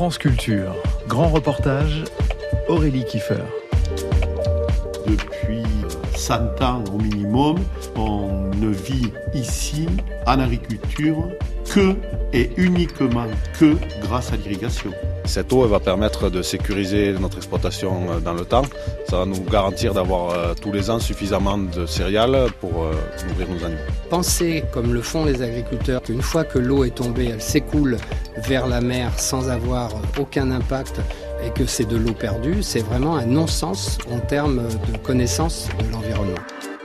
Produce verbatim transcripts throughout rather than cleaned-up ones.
France Culture, grand reportage, Aurélie Kiefer. Depuis cent ans au minimum, on ne vit ici en agriculture que et uniquement que grâce à l'irrigation. Cette eau elle va permettre de sécuriser notre exploitation dans le temps. Ça va nous garantir d'avoir euh, tous les ans suffisamment de céréales pour euh, nourrir nos animaux. Penser, comme le font les agriculteurs, qu'une fois que l'eau est tombée, elle s'écoule vers la mer sans avoir aucun impact et que c'est de l'eau perdue, c'est vraiment un non-sens en termes de connaissance de l'environnement.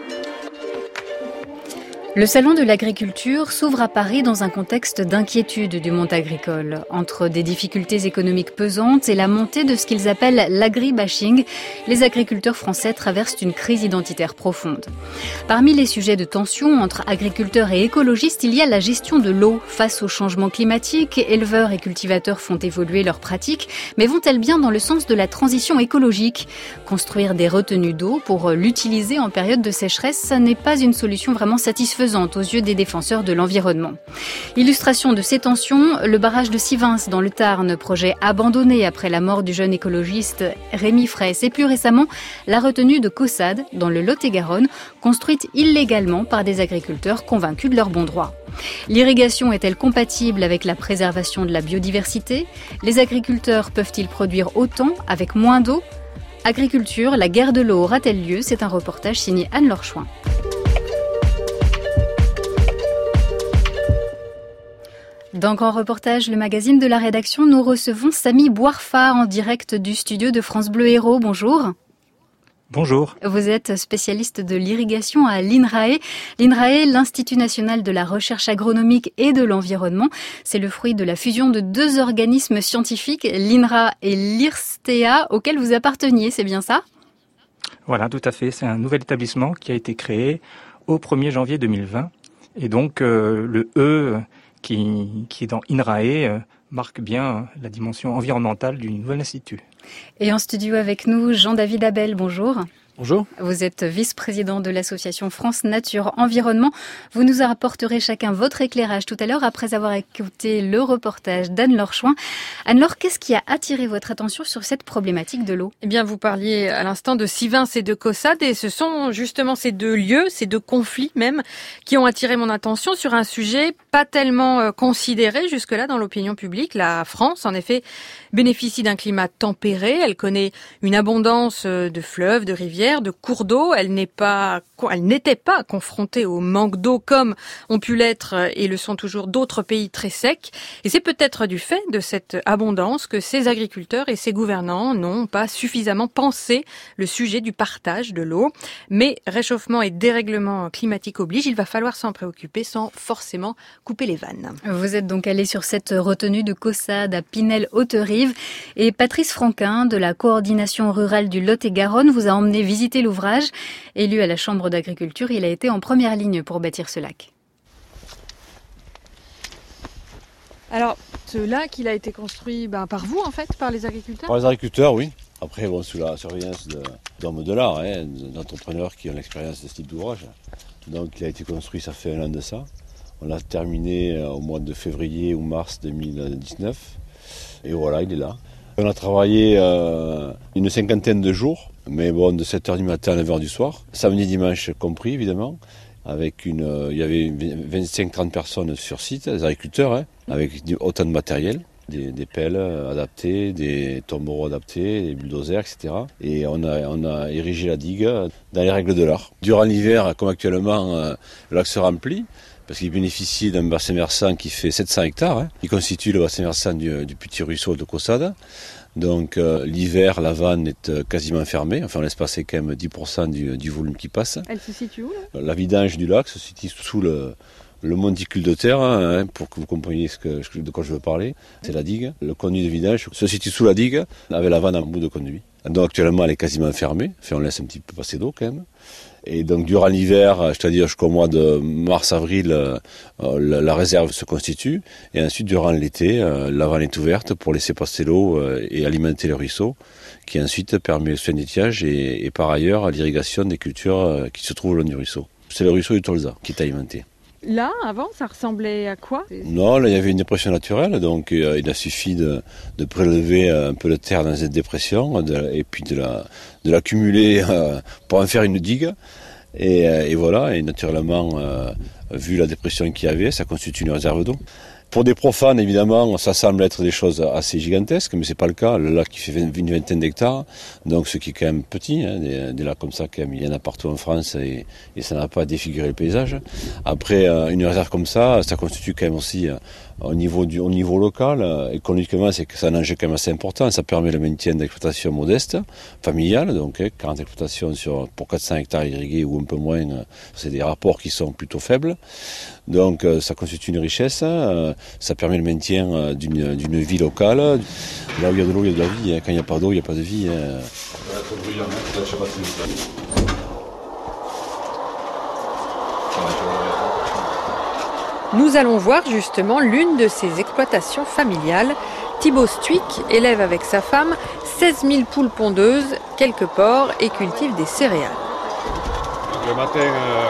Le salon de l'agriculture s'ouvre à Paris dans un contexte d'inquiétude du monde agricole. Entre des difficultés économiques pesantes et la montée de ce qu'ils appellent l'agri-bashing, les agriculteurs français traversent une crise identitaire profonde. Parmi les sujets de tension entre agriculteurs et écologistes, il y a la gestion de l'eau. Face au changement climatique, éleveurs et cultivateurs font évoluer leurs pratiques, mais vont-elles bien dans le sens de la transition écologique ? Construire des retenues d'eau pour l'utiliser en période de sécheresse, ça n'est pas une solution vraiment satisfaisante aux yeux des défenseurs de l'environnement. Illustration de ces tensions, le barrage de Sivins dans le Tarn, projet abandonné après la mort du jeune écologiste Rémi Fraisse, et plus récemment la retenue de Caussade dans le Lot-et-Garonne, construite illégalement par des agriculteurs convaincus de leur bon droit. L'irrigation est-elle compatible avec la préservation de la biodiversité ? Les agriculteurs peuvent-ils produire autant avec moins d'eau ? Agriculture, la guerre de l'eau aura-t-elle lieu ? C'est un reportage signé Anne-Laure Chouin. Dans Grand Reportage, le magazine de la rédaction, nous recevons Samy Bouarfa en direct du studio de France Bleu Héros. Bonjour. Bonjour. Vous êtes spécialiste de l'irrigation à l'INRAE. L'INRAE, l'Institut national de la recherche agronomique et de l'environnement, c'est le fruit de la fusion de deux organismes scientifiques, l'INRA et l'IRSTEA, auxquels vous apparteniez, c'est bien ça ? Voilà, tout à fait. C'est un nouvel établissement qui a été créé au premier janvier deux mille vingt. Et donc, euh, le E... Qui, qui est dans INRAE, euh, marque bien la dimension environnementale du nouvel institut. Et en studio avec nous, Jean-David Abel, bonjour. Bonjour. Vous êtes vice-président de l'association France Nature Environnement. Vous nous apporterez chacun votre éclairage tout à l'heure après avoir écouté le reportage d'Anne-Laure Chouin. Anne-Laure, qu'est-ce qui a attiré votre attention sur cette problématique de l'eau ? Eh bien, vous parliez à l'instant de Sivins et de Caussade, et ce sont justement ces deux lieux, ces deux conflits même, qui ont attiré mon attention sur un sujet pas tellement considéré jusque-là dans l'opinion publique. La France, en effet, bénéficie d'un climat tempéré. Elle connaît une abondance de fleuves, de rivières, de cours d'eau. Elle n'est pas, elle n'était pas confrontée au manque d'eau comme ont pu l'être et le sont toujours d'autres pays très secs. Et c'est peut-être du fait de cette abondance que ces agriculteurs et ces gouvernants n'ont pas suffisamment pensé le sujet du partage de l'eau. Mais réchauffement et dérèglement climatique oblige, il va falloir s'en préoccuper sans forcément couper les vannes. Vous êtes donc allé sur cette retenue de Caussade à Pinel-Haute-Rive et Patrice Franquin de la coordination rurale du Lot-et-Garonne vous a emmené visiter l'ouvrage. Élu à la Chambre d'agriculture, il a été en première ligne pour bâtir ce lac. Alors, ce lac, il a été construit ben, par vous, en fait, par les agriculteurs ? Par les agriculteurs, oui. Après, bon, sous la surveillance de, d'hommes de l'art, hein, d'entrepreneurs qui ont l'expérience de ce type d'ouvrage. Donc, il a été construit, ça fait un an de ça. On l'a terminé au mois de février ou mars deux mille dix-neuf. Et voilà, il est là. On a travaillé euh, une cinquantaine de jours, mais bon, de sept heures du matin à neuf heures du soir. Samedi, dimanche compris, évidemment. Avec une, euh, il y avait vingt-cinq à trente personnes sur site, des agriculteurs, hein, avec autant de matériel. Des, des pelles adaptées, des tombereaux adaptés, des bulldozers, et cetera. Et on a, on a érigé la digue dans les règles de l'art. Durant l'hiver, comme actuellement, euh, le lac se remplit, parce qu'il bénéficie d'un bassin versant qui fait sept cents hectares, hein, qui constitue le bassin versant du, du petit ruisseau de Caussade. Donc euh, l'hiver, la vanne est euh, quasiment fermée, enfin on laisse passer quand même dix pour cent du, du volume qui passe. Elle se situe où là ? La vidange du lac se situe sous le, le monticule de terre, hein, pour que vous compreniez ce que, de quoi je veux parler. C'est la digue. Le conduit de vidange se situe sous la digue, avec la vanne en bout de conduit. Donc actuellement elle est quasiment fermée, enfin, on laisse un petit peu passer d'eau quand même. Et donc durant l'hiver, c'est-à-dire jusqu'au mois de mars-avril, euh, la, la réserve se constitue. Et ensuite, durant l'été, euh, la vanne est ouverte pour laisser passer l'eau euh, et alimenter le ruisseau, qui ensuite permet le soin d'étiage et, et par ailleurs l'irrigation des cultures euh, qui se trouvent le long du ruisseau. C'est le ruisseau du Tolza qui est alimenté. Là, avant, ça ressemblait à quoi? Non, là, il y avait une dépression naturelle, donc euh, il a suffi de, de prélever un peu de terre dans cette dépression de, et puis de, la, de l'accumuler euh, pour en faire une digue. Et, euh, et voilà, et naturellement, euh, vu la dépression qu'il y avait, ça constitue une réserve d'eau. Pour des profanes, évidemment, ça semble être des choses assez gigantesques, mais c'est pas le cas. Le lac qui fait une vingtaine d'hectares, donc ce qui est quand même petit, hein, des, des lacs comme ça, quand même, il y en a partout en France et, et ça n'a pas défiguré le paysage. Après, euh, une réserve comme ça, ça constitue quand même aussi, euh, au niveau du, au niveau local, euh, économiquement, c'est que c'est un enjeu quand même assez important. Ça permet le maintien d'exploitations modestes, familiales, donc hein, quarante exploitations sur, pour quatre cents hectares irrigués ou un peu moins, euh, c'est des rapports qui sont plutôt faibles. Donc euh, ça constitue une richesse, euh, ça permet le maintien euh, d'une, d'une vie locale. Là où il y a de l'eau, il y a de la vie. Hein. Quand il n'y a pas d'eau, il n'y a pas de vie. Hein. Nous allons voir justement l'une de ces exploitations familiales. Thibaut Stuick élève avec sa femme seize mille poules pondeuses, quelques porcs et cultive des céréales. Le matin, euh,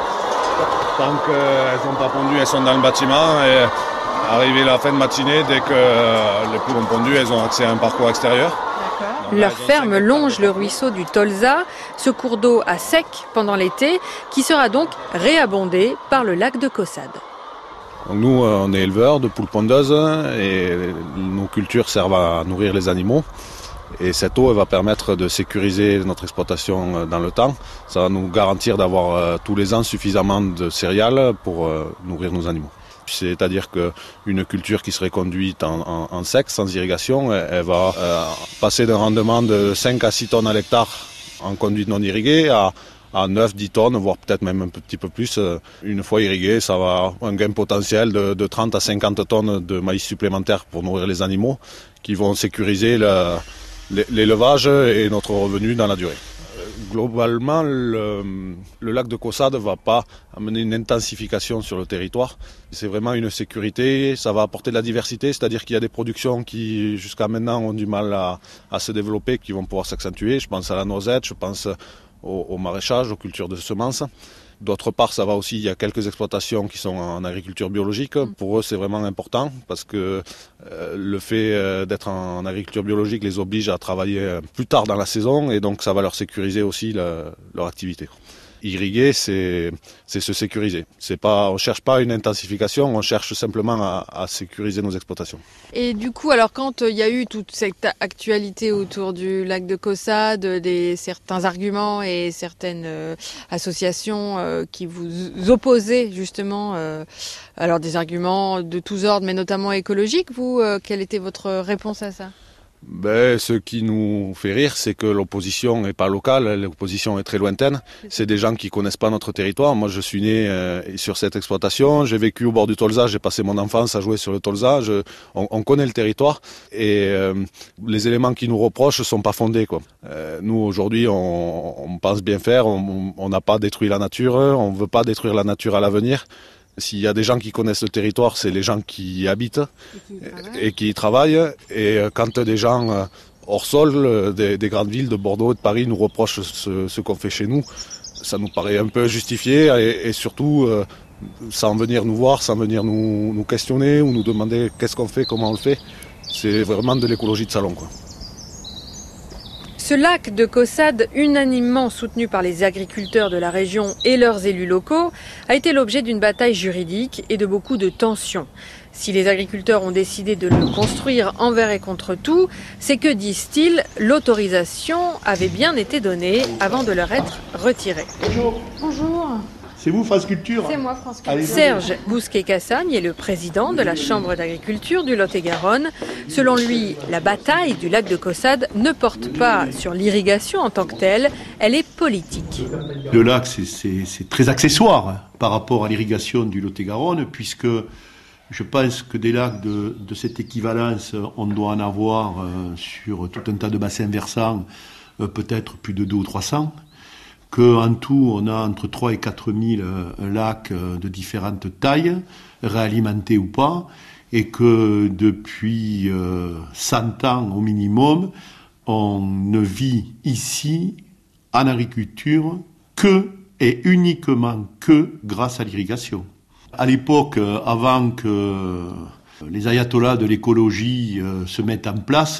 tant qu'elles n'ont pas pondu, elles sont dans le bâtiment et arrivé la fin de matinée, dès que les poules ont pondu, elles ont accès à un parcours extérieur. Leur ferme longe le ruisseau du Tolza, ce cours d'eau à sec pendant l'été, qui sera donc réabondé par le lac de Caussade. Donc nous, on est éleveurs de poules pondeuses et nos cultures servent à nourrir les animaux. Et cette eau elle va permettre de sécuriser notre exploitation dans le temps. Ça va nous garantir d'avoir euh, tous les ans suffisamment de céréales pour euh, nourrir nos animaux. C'est-à-dire qu'une culture qui serait conduite en, en, en sec, sans irrigation, elle, elle va euh, passer d'un rendement de cinq à six tonnes à l'hectare en conduite non irriguée à, à neuf à dix tonnes, voire peut-être même un petit peu plus. Une fois irriguée, ça va avoir un gain potentiel de, de trente à cinquante tonnes de maïs supplémentaires pour nourrir les animaux qui vont sécuriser le, l'élevage et notre revenu dans la durée. Globalement, le, le lac de Caussade ne va pas amener une intensification sur le territoire. C'est vraiment une sécurité, ça va apporter de la diversité, c'est-à-dire qu'il y a des productions qui jusqu'à maintenant ont du mal à, à se développer, qui vont pouvoir s'accentuer. Je pense à la noisette, je pense au, au maraîchage, aux cultures de semences. D'autre part, ça va aussi, il y a quelques exploitations qui sont en agriculture biologique. Pour eux, c'est vraiment important parce que euh, le fait euh, d'être en, en agriculture biologique les oblige à travailler euh, plus tard dans la saison et donc ça va leur sécuriser aussi la, leur activité. Irriguer, c'est, c'est se sécuriser. C'est pas, on ne cherche pas une intensification, on cherche simplement à, à sécuriser nos exploitations. Et du coup, alors quand il y a eu toute cette actualité autour du lac de Caussade, des, certains arguments et certaines euh, associations euh, qui vous opposaient justement, euh, alors des arguments de tous ordres, mais notamment écologiques, vous, euh, quelle était votre réponse à ça ? Ben, ce qui nous fait rire, c'est que l'opposition n'est pas locale, l'opposition est très lointaine. C'est des gens qui connaissent pas notre territoire. Moi, je suis né euh, sur cette exploitation, j'ai vécu au bord du Tolza, j'ai passé mon enfance à jouer sur le Tolza. Je, on, on connaît le territoire et euh, les éléments qui nous reprochent sont pas fondés, quoi. Euh, nous, aujourd'hui, on, on pense bien faire, on n'a pas détruit la nature, on veut pas détruire la nature à l'avenir. S'il y a des gens qui connaissent le territoire, c'est les gens qui y habitent et qui y travaillent. Et quand des gens hors sol, des, des grandes villes de Bordeaux et de Paris nous reprochent ce, ce qu'on fait chez nous, ça nous paraît un peu injustifié et, et surtout euh, sans venir nous voir, sans venir nous, nous questionner ou nous demander qu'est-ce qu'on fait, comment on le fait. C'est vraiment de l'écologie de salon, quoi. Ce lac de Caussade, unanimement soutenu par les agriculteurs de la région et leurs élus locaux, a été l'objet d'une bataille juridique et de beaucoup de tensions. Si les agriculteurs ont décidé de le construire envers et contre tout, c'est que, disent-ils, l'autorisation avait bien été donnée avant de leur être retirée. Bonjour. Bonjour. C'est vous, France Culture ? C'est moi, France Culture. Serge Bousquet-Cassagne est le président de la Chambre d'agriculture du Lot-et-Garonne. Selon lui, la bataille du lac de Caussade ne porte pas sur l'irrigation en tant que telle, elle est politique. Le lac, c'est, c'est, c'est très accessoire par rapport à l'irrigation du Lot-et-Garonne, puisque je pense que des lacs de, de cette équivalence, on doit en avoir euh, sur tout un tas de bassins versants, euh, peut-être plus de deux ou trois cents. Qu'en tout, on a entre trois et quatre mille euh, lacs euh, de différentes tailles, réalimentés ou pas, et que depuis euh, cent ans au minimum, on ne vit ici, en agriculture, que et uniquement que grâce à l'irrigation. À l'époque, avant que les ayatollahs de l'écologie se mettent en place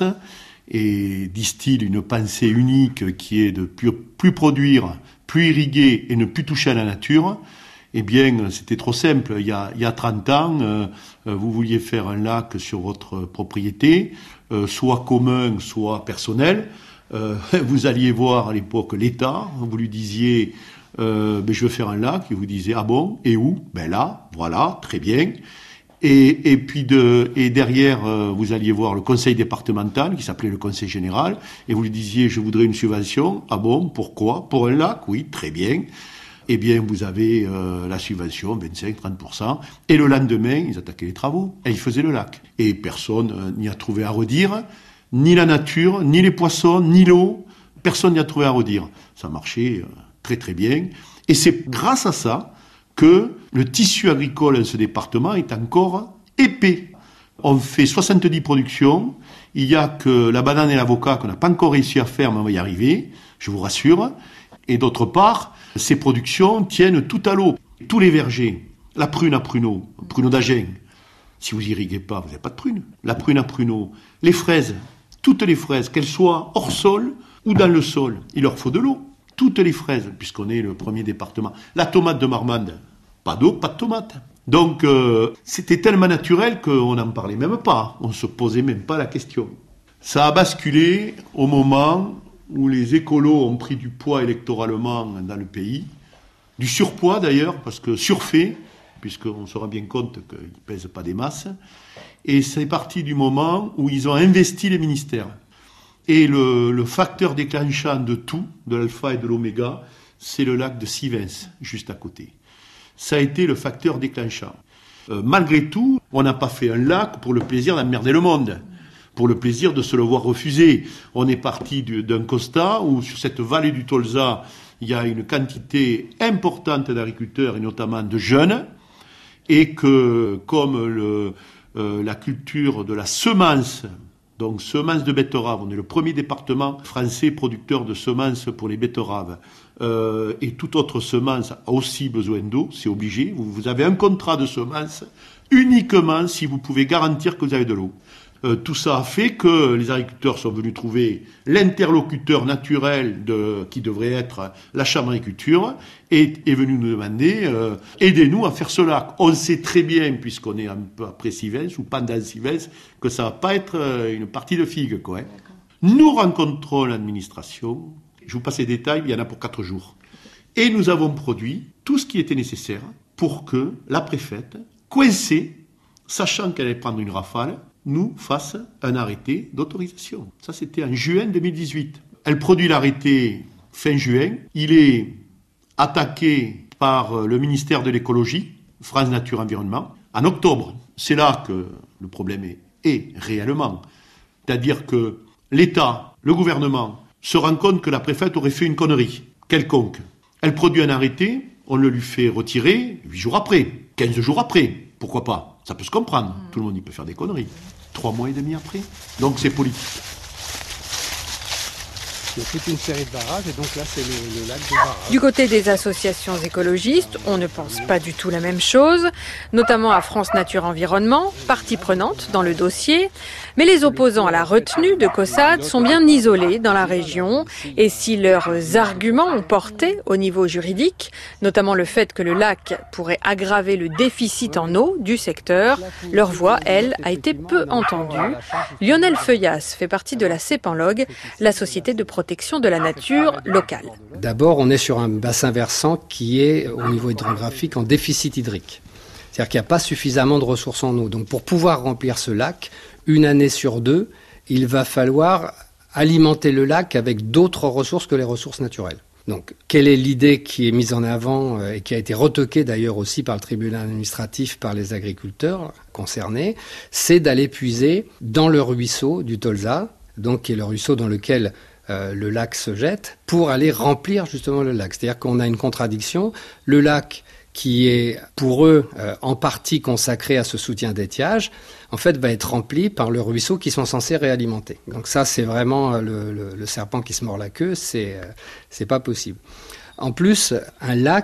et distillent une pensée unique qui est de plus, plus produire, plus irriguer et ne plus toucher à la nature, eh bien, c'était trop simple. Il y a, il y a trente ans, euh, vous vouliez faire un lac sur votre propriété, euh, soit commun, soit personnel. Euh, vous alliez voir à l'époque l'État, vous lui disiez euh, ben, je veux faire un lac, et vous disiez ah bon, et où? Ben là, voilà, très bien. Et, et puis de, et derrière, euh, vous alliez voir le conseil départemental, qui s'appelait le conseil général, et vous lui disiez je voudrais une subvention. Ah bon, pourquoi? Pour un lac? Oui, très bien. Eh bien, vous avez euh, la subvention, vingt-cinq à trente pour cent, et le lendemain, ils attaquaient les travaux, et ils faisaient le lac. Et personne euh, n'y a trouvé à redire, ni la nature, ni les poissons, ni l'eau, personne n'y a trouvé à redire. Ça marchait euh, très très bien, et c'est grâce à ça que le tissu agricole dans ce département est encore épais. On fait soixante-dix productions, il n'y a que la banane et l'avocat qu'on n'a pas encore réussi à faire, mais on va y arriver, je vous rassure, et d'autre part, ces productions tiennent tout à l'eau. Tous les vergers, la prune à pruneau, pruneau d'Agen, si vous irriguez pas, vous n'avez pas de prune. La prune à pruneau, les fraises, toutes les fraises, qu'elles soient hors sol ou dans le sol, il leur faut de l'eau. Toutes les fraises, puisqu'on est le premier département. La tomate de Marmande, pas d'eau, pas de tomate. Donc, euh, c'était tellement naturel qu'on n'en parlait même pas. On ne se posait même pas la question. Ça a basculé au moment où les écolos ont pris du poids électoralement dans le pays, du surpoids d'ailleurs, parce que surfait, puisqu'on se rend bien compte qu'ils ne pèsent pas des masses, et c'est parti du moment où ils ont investi les ministères. Et le, le facteur déclenchant de tout, de l'alpha et de l'oméga, c'est le lac de Sivens, juste à côté. Ça a été le facteur déclenchant. Euh, malgré tout, on n'a pas fait un lac pour le plaisir d'emmerder le monde, pour le plaisir de se le voir refuser. On est parti du, d'un constat où sur cette vallée du Tolza, il y a une quantité importante d'agriculteurs et notamment de jeunes, et que comme le, euh, la culture de la semence, donc semence de betterave, on est le premier département français producteur de semences pour les betteraves, euh, et toute autre semence a aussi besoin d'eau, c'est obligé. Vous, vous avez un contrat de semence uniquement si vous pouvez garantir que vous avez de l'eau. Euh, tout ça a fait que les agriculteurs sont venus trouver l'interlocuteur naturel de, qui devrait être la Chambre d'agriculture et est venu nous demander euh, aidez-nous à faire ce lac. On sait très bien, puisqu'on est un peu après Sivens ou pendant Sivens, que ça va pas être une partie de figue, quoi. Hein. Nous rencontrons l'administration, je vous passe les détails, il y en a pour quatre jours. Et nous avons produit tout ce qui était nécessaire pour que la préfète, coincée, sachant qu'elle allait prendre une rafale, nous fasse un arrêté d'autorisation. Ça, c'était en juin deux mille dix-huit. Elle produit l'arrêté fin juin. Il est attaqué par le ministère de l'écologie, France Nature Environnement, en octobre. C'est là que le problème est, est réellement. C'est-à-dire que l'État, le gouvernement, se rend compte que la préfète aurait fait une connerie quelconque. Elle produit un arrêté, on le lui fait retirer huit jours après, quinze jours après. Pourquoi pas? Ça peut se comprendre. Tout le monde y peut faire des conneries. Trois mois et demi après. Donc c'est politique. Il y a toute une série de barrages et donc là c'est le, le lac de barrage. Du côté des associations écologistes, on ne pense pas du tout la même chose, notamment à France Nature Environnement, partie prenante dans le dossier. Mais les opposants à la retenue de Caussade sont bien isolés dans la région et si leurs arguments ont porté au niveau juridique, notamment le fait que le lac pourrait aggraver le déficit en eau du secteur, leur voix, elle, a été peu entendue. Lionel Feuillas fait partie de la CEPANLOG, la société de protection de la nature locale. D'abord, on est sur un bassin versant qui est, au niveau hydrographique, en déficit hydrique. C'est-à-dire qu'il n'y a pas suffisamment de ressources en eau. Donc pour pouvoir remplir ce lac, une année sur deux, il va falloir alimenter le lac avec d'autres ressources que les ressources naturelles. Donc, quelle est l'idée qui est mise en avant et qui a été retoquée d'ailleurs aussi par le tribunal administratif, par les agriculteurs concernés, c'est d'aller puiser dans le ruisseau du Tolza, donc qui est le ruisseau dans lequel euh, le lac se jette, pour aller remplir justement le lac. C'est-à-dire qu'on a une contradiction. Le lac qui est pour eux euh, en partie consacré à ce soutien d'étiage, en fait va être rempli par le ruisseau qu'ils sont censés réalimenter. Donc ça c'est vraiment le, le, le serpent qui se mord la queue, c'est, euh, c'est pas possible. En plus, un lac,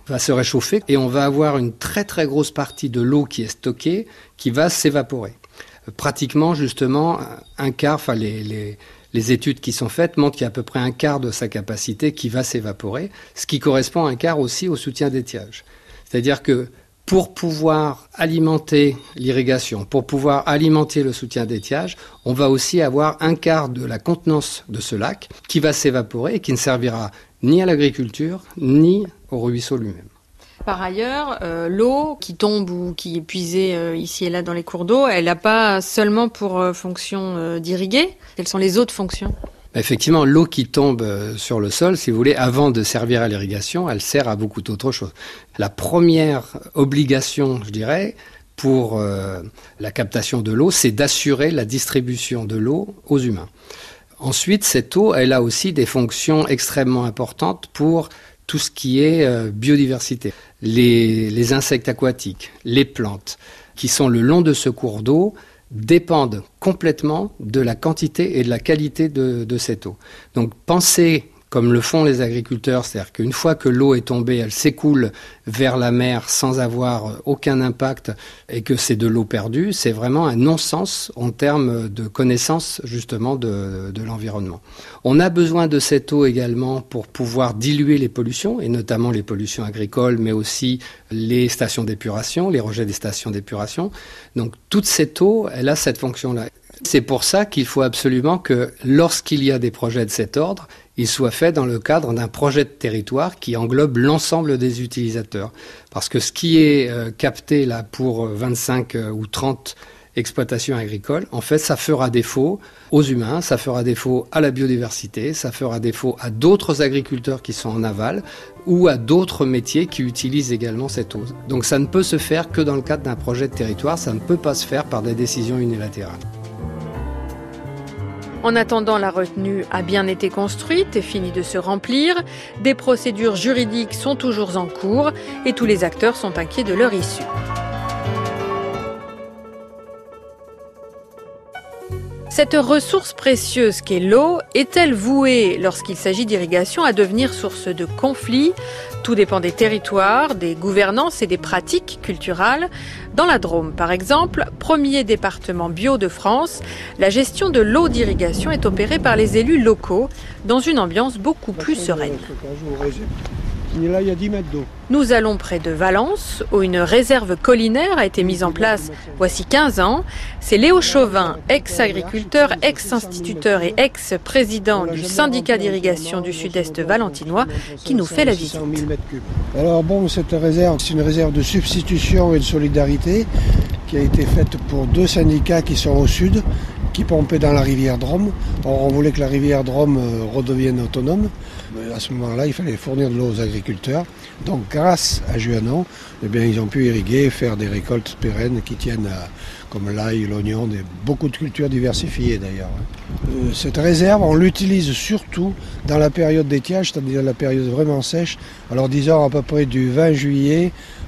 va se réchauffer et on va avoir une très très grosse partie de l'eau qui est stockée qui va s'évaporer. Pratiquement justement un quart, enfin les, les, les études qui sont faites montrent qu'il y a à peu près un quart de sa capacité qui va s'évaporer, ce qui correspond à un quart aussi au soutien d'étiage. C'est-à-dire que pour pouvoir alimenter l'irrigation, pour pouvoir alimenter le soutien d'étiage, on va aussi avoir un quart de la contenance de ce lac qui va s'évaporer et qui ne servira ni à l'agriculture, ni au ruisseau lui-même. Par ailleurs, euh, l'eau qui tombe ou qui est puisée euh, ici et là dans les cours d'eau, elle n'a pas seulement pour euh, fonction euh, d'irriguer. Quelles sont les autres fonctions ? Effectivement, l'eau qui tombe sur le sol, si vous voulez, avant de servir à l'irrigation, elle sert à beaucoup d'autres choses. La première obligation, je dirais, pour euh, la captation de l'eau, c'est d'assurer la distribution de l'eau aux humains. Ensuite, cette eau, elle a aussi des fonctions extrêmement importantes pour tout ce qui est euh, biodiversité. Les, les insectes aquatiques, les plantes, qui sont le long de ce cours d'eau, dépendent complètement de la quantité et de la qualité de, de cette eau. Donc pensez, comme le font les agriculteurs, c'est-à-dire qu'une fois que l'eau est tombée, elle s'écoule vers la mer sans avoir aucun impact et que c'est de l'eau perdue, c'est vraiment un non-sens en termes de connaissance justement de, de l'environnement. On a besoin de cette eau également pour pouvoir diluer les pollutions, et notamment les pollutions agricoles, mais aussi les stations d'épuration, les rejets des stations d'épuration. Donc toute cette eau, elle a cette fonction-là. C'est pour ça qu'il faut absolument que lorsqu'il y a des projets de cet ordre, ils soient faits dans le cadre d'un projet de territoire qui englobe l'ensemble des utilisateurs. Parce que ce qui est euh, capté là pour vingt-cinq euh, ou trente exploitations agricoles, en fait, ça fera défaut aux humains, ça fera défaut à la biodiversité, ça fera défaut à d'autres agriculteurs qui sont en aval ou à d'autres métiers qui utilisent également cette eau. Donc ça ne peut se faire que dans le cadre d'un projet de territoire, ça ne peut pas se faire par des décisions unilatérales. En attendant, la retenue a bien été construite et finit de se remplir. Des procédures juridiques sont toujours en cours et tous les acteurs sont inquiets de leur issue. Cette ressource précieuse qu'est l'eau est-elle vouée, lorsqu'il s'agit d'irrigation, à devenir source de conflits ? Tout dépend des territoires, des gouvernances et des pratiques culturelles. Dans la Drôme, par exemple, premier département bio de France, la gestion de l'eau d'irrigation est opérée par les élus locaux dans une ambiance beaucoup plus sereine. Là, il y a dix mètres d'eau. Nous allons près de Valence, où une réserve collinaire a été mise en place voici quinze ans. C'est Léo Chauvin, ex-agriculteur, ex-instituteur et ex-président du syndicat d'irrigation du sud-est valentinois, qui nous fait la visite. Alors bon, cette réserve, c'est une réserve de substitution et de solidarité qui a été faite pour deux syndicats qui sont au sud, qui pompaient dans la rivière Drôme. Or, on voulait que la rivière Drôme redevienne autonome. Mais à ce moment-là, il fallait fournir de l'eau aux agriculteurs. Donc, grâce à Juanon, eh bien, ils ont pu irriguer et faire des récoltes pérennes qui tiennent à, comme l'ail, l'oignon, des, beaucoup de cultures diversifiées d'ailleurs. Euh, cette réserve, on l'utilise surtout dans la période d'étiage, c'est-à-dire la période vraiment sèche. Alors, disons à peu près du vingt juillet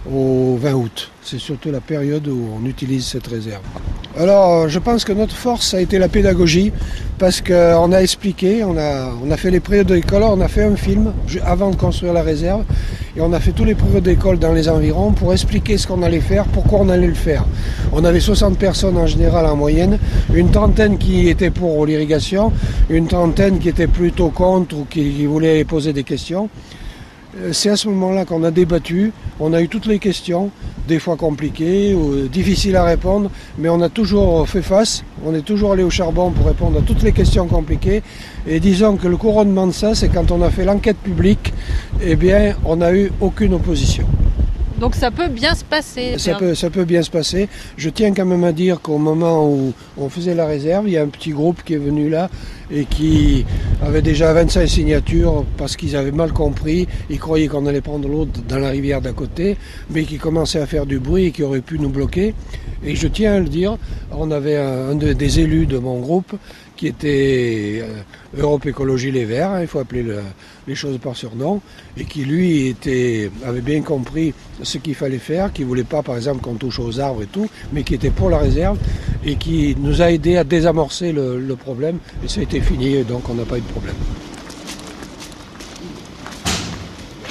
au vingt août. C'est surtout la période où on utilise cette réserve. Alors, je pense que notre force a été la pédagogie, parce qu'on a expliqué, on a, on a fait les périodes d'école, on a fait un film avant de construire la réserve, et on a fait tous les périodes d'école dans les environs pour expliquer ce qu'on allait faire, pourquoi on allait le faire. On avait soixante personnes en général en moyenne, une trentaine qui étaient pour l'irrigation, une trentaine qui étaient plutôt contre ou qui, qui voulaient poser des questions. C'est à ce moment-là qu'on a débattu, on a eu toutes les questions, des fois compliquées ou difficiles à répondre, mais on a toujours fait face, on est toujours allé au charbon pour répondre à toutes les questions compliquées. Et disons que le couronnement de ça, c'est quand on a fait l'enquête publique, eh bien, on n'a eu aucune opposition. Donc ça peut bien se passer. Ça peut, ça peut bien se passer. Je tiens quand même à dire qu'au moment où on faisait la réserve, il y a un petit groupe qui est venu là et qui avait déjà vingt-cinq signatures parce qu'ils avaient mal compris. Ils croyaient qu'on allait prendre l'eau dans la rivière d'à côté, mais qui commençaient à faire du bruit et qui auraient pu nous bloquer. Et je tiens à le dire, on avait un, un de, des élus de mon groupe qui était euh, Europe Écologie Les Verts, hein, il faut appeler le, les choses par surnom, et qui lui était, avait bien compris ce qu'il fallait faire, qui ne voulait pas par exemple qu'on touche aux arbres et tout, mais qui était pour la réserve, et qui nous a aidé à désamorcer le, le problème, et ça a été fini, et donc on n'a pas eu de problème.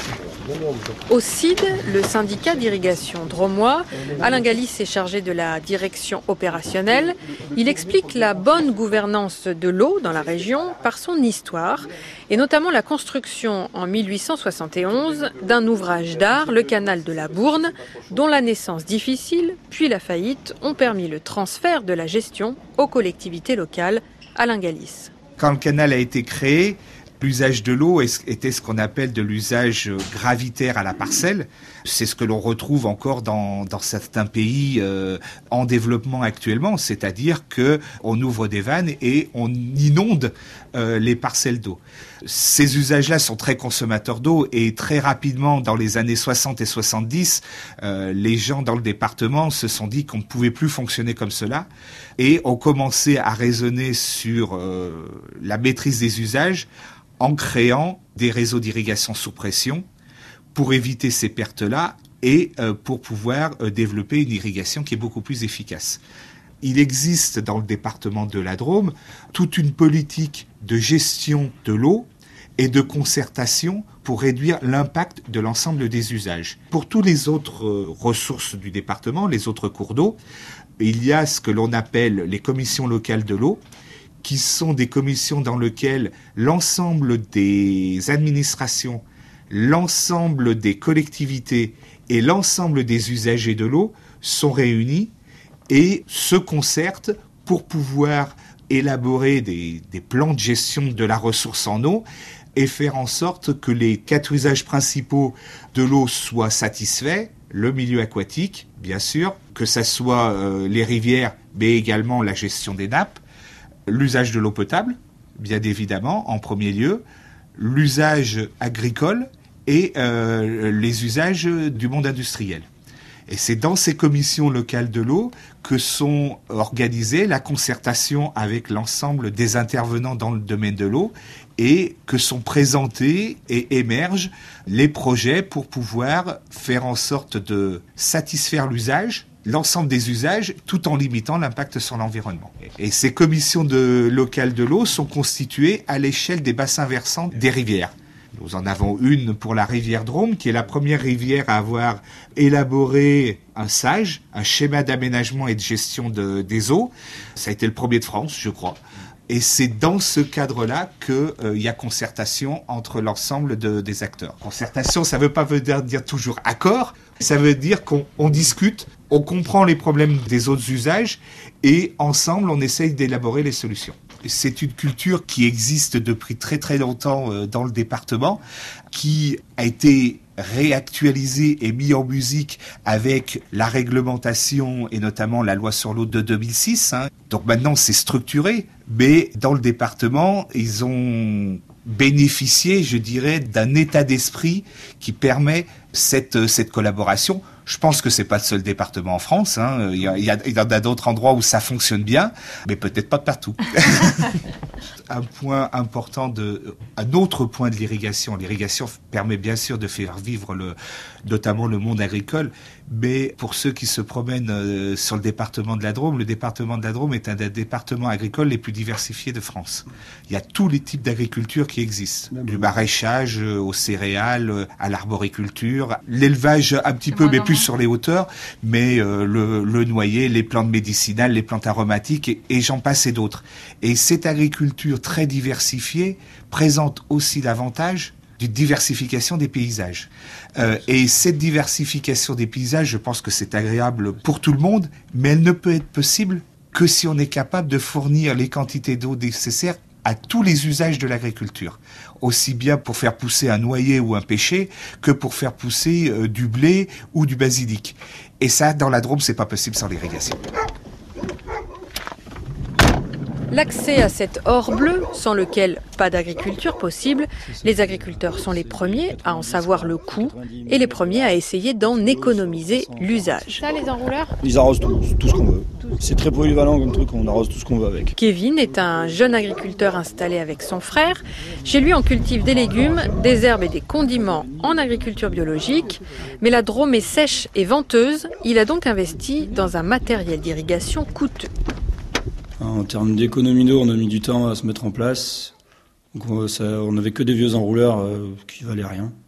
Au C I D, le syndicat d'irrigation drômois, Alain Gallis est chargé de la direction opérationnelle. Il explique la bonne gouvernance de l'eau dans la région par son histoire et notamment la construction en mille huit cent soixante et onze d'un ouvrage d'art, le canal de la Bourne, dont la naissance difficile puis la faillite ont permis le transfert de la gestion aux collectivités locales. Alain Gallis. Quand le canal a été créé, l'usage de l'eau était ce qu'on appelle de l'usage gravitaire à la parcelle. C'est ce que l'on retrouve encore dans, dans certains pays euh, en développement actuellement, c'est-à-dire qu'on ouvre des vannes et on inonde euh, les parcelles d'eau. Ces usages-là sont très consommateurs d'eau et très rapidement, dans les années soixante et soixante-dix, euh, les gens dans le département se sont dit qu'on ne pouvait plus fonctionner comme cela et ont commencé à raisonner sur euh, la maîtrise des usages en créant des réseaux d'irrigation sous pression pour éviter ces pertes-là et euh, pour pouvoir euh, développer une irrigation qui est beaucoup plus efficace. Il existe dans le département de la Drôme toute une politique de gestion de l'eau et de concertation pour réduire l'impact de l'ensemble des usages. Pour tous les autres euh, ressources du département, les autres cours d'eau, il y a ce que l'on appelle les commissions locales de l'eau, qui sont des commissions dans lesquelles l'ensemble des administrations, l'ensemble des collectivités et l'ensemble des usagers de l'eau sont réunis et se concertent pour pouvoir élaborer des, des plans de gestion de la ressource en eau et faire en sorte que les quatre usages principaux de l'eau soient satisfaits, le milieu aquatique, bien sûr, que ce soit euh, les rivières, mais également la gestion des nappes, l'usage de l'eau potable, bien évidemment, en premier lieu, l'usage agricole et euh, les usages du monde industriel. Et c'est dans ces commissions locales de l'eau que sont organisées la concertation avec l'ensemble des intervenants dans le domaine de l'eau et que sont présentés et émergent les projets pour pouvoir faire en sorte de satisfaire l'usage, l'ensemble des usages, tout en limitant l'impact sur l'environnement. Et ces commissions de, locales de l'eau sont constituées à l'échelle des bassins versants des rivières. Nous en avons une pour la rivière Drôme, qui est la première rivière à avoir élaboré un S A G, un schéma d'aménagement et de gestion de, des eaux. Ça a été le premier de France, je crois. Et c'est dans ce cadre-là qu'il euh, y a concertation entre l'ensemble de, des acteurs. Concertation, ça ne veut pas dire, dire toujours accord, ça veut dire qu'on on discute, on comprend les problèmes des autres usages et ensemble, on essaye d'élaborer les solutions. C'est une culture qui existe depuis très très longtemps euh, dans le département, qui a été réactualisée et mise en musique avec la réglementation et notamment la loi sur l'eau de deux mille six. Hein. Donc maintenant c'est structuré, mais dans le département, ils ont bénéficié, je dirais, d'un état d'esprit qui permet cette, cette collaboration. Je pense que c'est pas le seul département en France. Hein. Il y a, il y a, il y en a d'autres endroits où ça fonctionne bien, mais peut-être pas de partout. Un point important de, un autre point de l'irrigation. L'irrigation permet bien sûr de faire vivre le, notamment le monde agricole, mais pour ceux qui se promènent euh, sur le département de la Drôme, le département de la Drôme est un des départements agricoles les plus diversifiés de France. Il y a tous les types d'agriculture qui existent, du maraîchage euh, aux céréales, euh, à l'arboriculture, l'élevage un petit peu, mais plus sur les hauteurs, mais euh, le, le noyer, les plantes médicinales, les plantes aromatiques, et, et j'en passe et d'autres. Et cette agriculture très diversifiée présente aussi l'avantage d'une diversification des paysages. Euh, et cette diversification des paysages, je pense que c'est agréable pour tout le monde, mais elle ne peut être possible que si on est capable de fournir les quantités d'eau nécessaires à tous les usages de l'agriculture, aussi bien pour faire pousser un noyer ou un pêcher que pour faire pousser euh, du blé ou du basilic. Et ça, dans la Drôme, c'est pas possible sans l'irrigation. L'accès à cet or bleu, sans lequel pas d'agriculture possible, les agriculteurs sont les premiers à en savoir le coût et les premiers à essayer d'en économiser l'usage. Ça, les enrouleurs ? Ils arrosent tout, tout ce qu'on veut. C'est très polyvalent comme truc, on arrose tout ce qu'on veut avec. Kevin est un jeune agriculteur installé avec son frère. Chez lui, on cultive des légumes, des herbes et des condiments en agriculture biologique. Mais la Drôme est sèche et venteuse. Il a donc investi dans un matériel d'irrigation coûteux. En termes d'économie d'eau, on a mis du temps à se mettre en place. Donc on, ça, on avait que des vieux enrouleurs euh, qui valaient rien.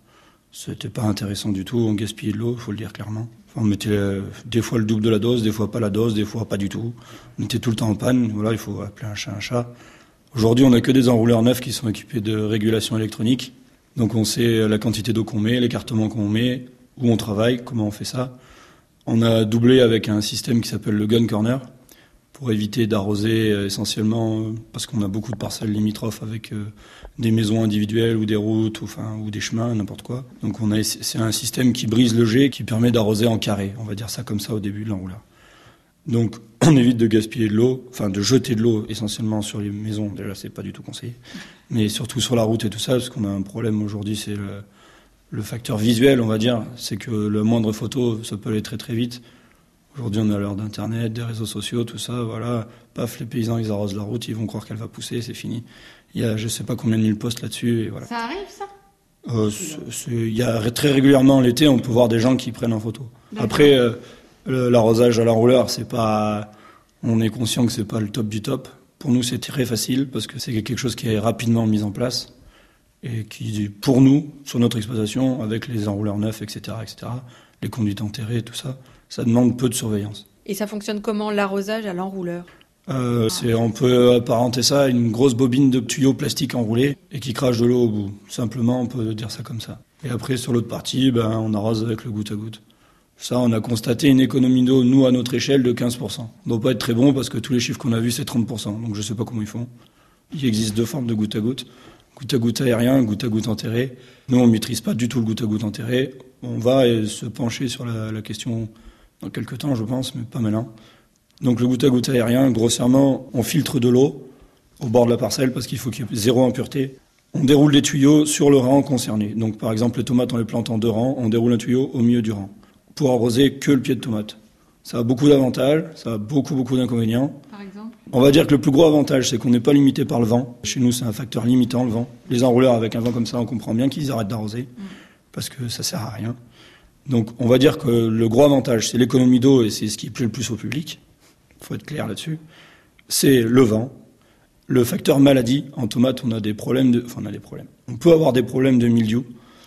C'était pas intéressant du tout, on gaspillait de l'eau, il faut le dire clairement. Enfin, on mettait euh, des fois le double de la dose, des fois pas la dose, des fois pas du tout. On était tout le temps en panne, voilà, il faut appeler un chat un chat. Aujourd'hui, on n'a que des enrouleurs neufs qui sont équipés de régulation électronique. Donc on sait la quantité d'eau qu'on met, l'écartement qu'on met, où on travaille, comment on fait ça. On a doublé avec un système qui s'appelle le Gun Corner pour éviter d'arroser essentiellement, parce qu'on a beaucoup de parcelles limitrophes avec des maisons individuelles ou des routes ou, enfin, ou des chemins, n'importe quoi. Donc on a, c'est un système qui brise le jet, qui permet d'arroser en carré. On va dire ça comme ça au début de l'enrouleur. Donc on évite de gaspiller de l'eau, enfin de jeter de l'eau essentiellement sur les maisons. Déjà, c'est pas du tout conseillé. Mais surtout sur la route et tout ça, parce qu'on a un problème aujourd'hui, c'est le, le facteur visuel, on va dire. C'est que le moindre photo, ça peut aller très très vite. Aujourd'hui, on a l'heure d'Internet, des réseaux sociaux, tout ça, voilà. Paf, les paysans, ils arrosent la route, ils vont croire qu'elle va pousser, c'est fini. Il y a je sais pas combien de mille posts là-dessus, et voilà. Ça arrive, ça euh, c'est, c'est, il y a très régulièrement l'été, on peut voir des gens qui prennent en photo. D'accord. Après, euh, le, l'arrosage à l'enrouleur, c'est pas... On est conscient que c'est pas le top du top. Pour nous, c'est très facile, parce que c'est quelque chose qui est rapidement mis en place, et qui, pour nous, sur notre exploitation, avec les enrouleurs neufs, et cetera, et cetera, les conduites enterrées, tout ça, ça demande peu de surveillance. Et ça fonctionne comment, l'arrosage à l'enrouleur ? euh, c'est, On peut apparenter ça à une grosse bobine de tuyaux plastique enroulés et qui crache de l'eau au bout. Simplement, on peut dire ça comme ça. Et après, sur l'autre partie, ben, on arrose avec le goutte à goutte. Ça, on a constaté une économie d'eau, nous, à notre échelle, de quinze pour cent. On ne doit pas être très bon parce que tous les chiffres qu'on a vus, c'est trente pour cent. Donc je ne sais pas comment ils font. Il existe deux formes de goutte à goutte. Goutte à goutte aérien, goutte à goutte enterré. Nous, on ne maîtrise pas du tout le goutte à goutte enterré. On va se pencher sur la, la question dans quelques temps, je pense, mais pas maintenant. Donc le goutte à goutte aérien, grossièrement, on filtre de l'eau au bord de la parcelle parce qu'il faut qu'il y ait zéro impureté. On déroule des tuyaux sur le rang concerné. Donc par exemple, les tomates, on les plante en deux rangs, on déroule un tuyau au milieu du rang pour arroser que le pied de tomate. Ça a beaucoup d'avantages, ça a beaucoup, beaucoup d'inconvénients. Par exemple ? On va dire que le plus gros avantage, c'est qu'on n'est pas limité par le vent. Chez nous, c'est un facteur limitant, le vent. Les enrouleurs, avec un vent comme ça, on comprend bien qu'ils arrêtent d'arroser mmh. parce que ça sert à rien. Donc on va dire que le gros avantage, c'est l'économie d'eau et c'est ce qui plaît le plus au public. Il faut être clair là-dessus. C'est le vent. Le facteur maladie. En tomate, on a des problèmes de... Enfin, on a des problèmes. On peut avoir des problèmes de mildiou.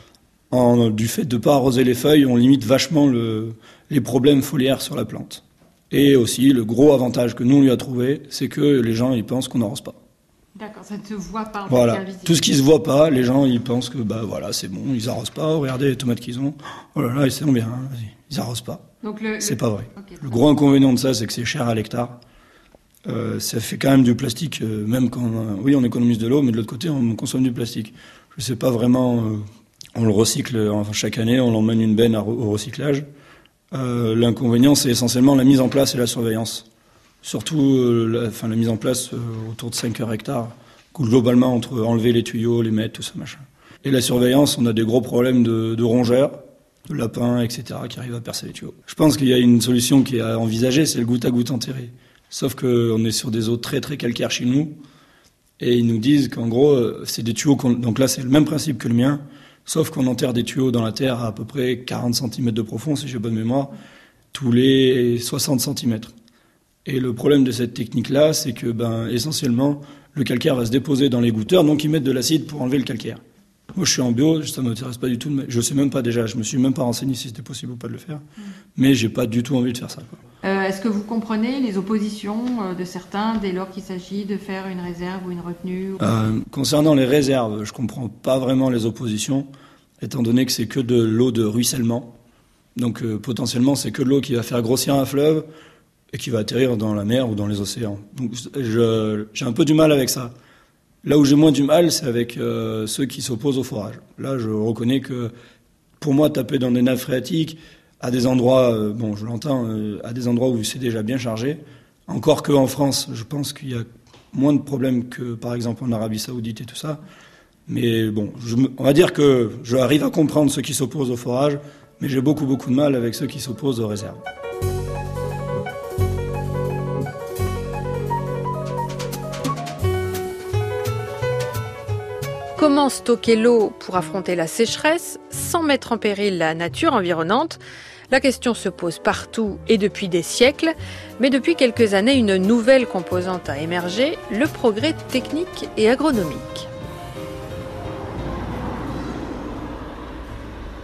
En, du fait de ne pas arroser les feuilles, on limite vachement le, les problèmes foliaires sur la plante. Et aussi, le gros avantage que nous, on lui a trouvé, c'est que les gens, ils pensent qu'on n'arrose pas. D'accord, ça ne se voit pas en voilà. fait, invisible. Tout ce qui se voit pas, les gens, ils pensent que, bah voilà, c'est bon, ils arrosent pas, regardez les tomates qu'ils ont. Oh là là, ils sont bien, hein, vas-y, ils arrosent pas. Donc le, c'est le... pas vrai. Okay, le gros inconvénient de ça, c'est que c'est cher à l'hectare. Euh, ça fait quand même du plastique, euh, même quand, euh, oui, on économise de l'eau, mais de l'autre côté, on consomme du plastique. Je sais pas vraiment, euh, on le recycle, enfin, chaque année, on l'emmène une benne à, au recyclage. Euh, l'inconvénient, c'est essentiellement la mise en place et la surveillance. Surtout, euh, la, enfin, la mise en place euh, autour de cinq heures hectares. Globalement, entre enlever les tuyaux, les mettre, tout ça, machin. Et la surveillance, on a des gros problèmes de, de rongeurs, de lapins, et cetera, qui arrivent à percer les tuyaux. Je pense qu'il y a une solution qui est à envisager, c'est le goutte à goutte enterré. Sauf qu'on est sur des eaux très très calcaires chez nous, et ils nous disent qu'en gros, c'est des tuyaux, qu'on, donc là c'est le même principe que le mien, sauf qu'on enterre des tuyaux dans la terre à à peu près quarante centimètres de profond, si j'ai bonne mémoire, tous les soixante centimètres. Et le problème de cette technique-là, c'est que, ben, essentiellement, le calcaire va se déposer dans les goutteurs, donc ils mettent de l'acide pour enlever le calcaire. Moi, je suis en bio, ça ne m'intéresse pas du tout. Je ne sais même pas déjà, je ne me suis même pas renseigné si c'était possible ou pas de le faire. Mmh. Mais je n'ai pas du tout envie de faire ça. Quoi. Euh, est-ce que vous comprenez les oppositions de certains dès lors qu'il s'agit de faire une réserve ou une retenue ? euh, Concernant les réserves, je ne comprends pas vraiment les oppositions, étant donné que c'est que de l'eau de ruissellement. Donc euh, potentiellement, c'est que de l'eau qui va faire grossir un fleuve et qui va atterrir dans la mer ou dans les océans. Donc je, j'ai un peu du mal avec ça. Là où j'ai moins du mal, c'est avec euh, ceux qui s'opposent au forage. Là, je reconnais que, pour moi, taper dans des nappes phréatiques, à des endroits, euh, bon, je l'entends, euh, à des endroits où c'est déjà bien chargé, encore qu'en France, je pense qu'il y a moins de problèmes que, par exemple, en Arabie Saoudite et tout ça. Mais bon, je, on va dire que j'arrive à comprendre ceux qui s'opposent au forage, mais j'ai beaucoup, beaucoup de mal avec ceux qui s'opposent aux réserves. Comment stocker l'eau pour affronter la sécheresse sans mettre en péril la nature environnante ? La question se pose partout et depuis des siècles, mais depuis quelques années, une nouvelle composante a émergé, le progrès technique et agronomique.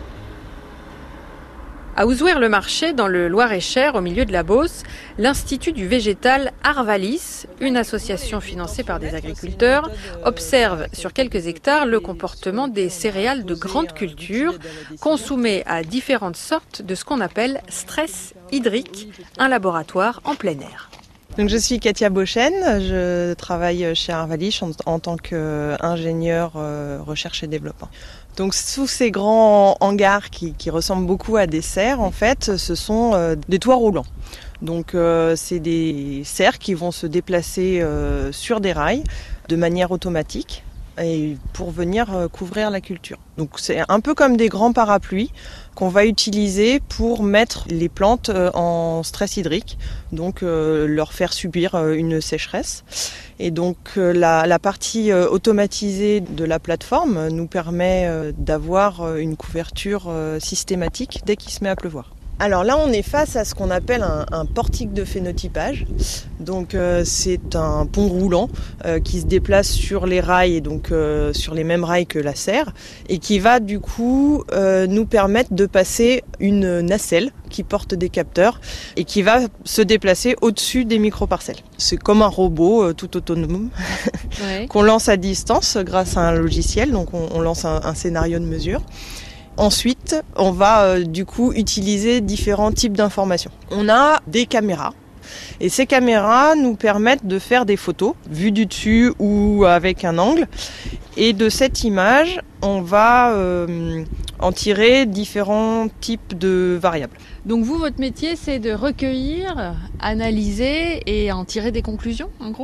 À Ouzouer-le-Marché, dans le Loir-et-Cher, au milieu de la Beauce, l'Institut du végétal Arvalis, une association financée par des agriculteurs, observe sur quelques hectares le comportement des céréales de grande culture, consommées à différentes sortes de ce qu'on appelle stress hydrique, un laboratoire en plein air. Donc je suis Katia Beauchesne, je travaille chez Arvalis en, en tant qu'ingénieur euh, recherche et développement. Donc sous ces grands hangars qui, qui ressemblent beaucoup à des serres, en fait, ce sont euh, des toits roulants. Donc euh, c'est des serres qui vont se déplacer euh, sur des rails de manière automatique et pour venir euh, couvrir la culture. Donc c'est un peu comme des grands parapluies qu'on va utiliser pour mettre les plantes euh, en stress hydrique, donc euh, leur faire subir euh, une sécheresse. Et donc euh, la, la partie euh, automatisée de la plateforme nous permet euh, d'avoir euh, une couverture euh, systématique dès qu'il se met à pleuvoir. Alors là, on est face à ce qu'on appelle un, un portique de phénotypage. Donc euh, c'est un pont roulant euh, qui se déplace sur les rails et donc euh, sur les mêmes rails que la serre et qui va du coup euh, nous permettre de passer une nacelle qui porte des capteurs et qui va se déplacer au-dessus des microparcelles. C'est comme un robot euh, tout autonome ouais. qu'on lance à distance grâce à un logiciel. Donc on, on lance un, un scénario de mesure. Ensuite, on va euh, du coup utiliser différents types d'informations. On a des caméras et ces caméras nous permettent de faire des photos vues du dessus ou avec un angle. Et de cette image, on va euh, en tirer différents types de variables. Donc vous, votre métier, c'est de recueillir, analyser et en tirer des conclusions, en gros ?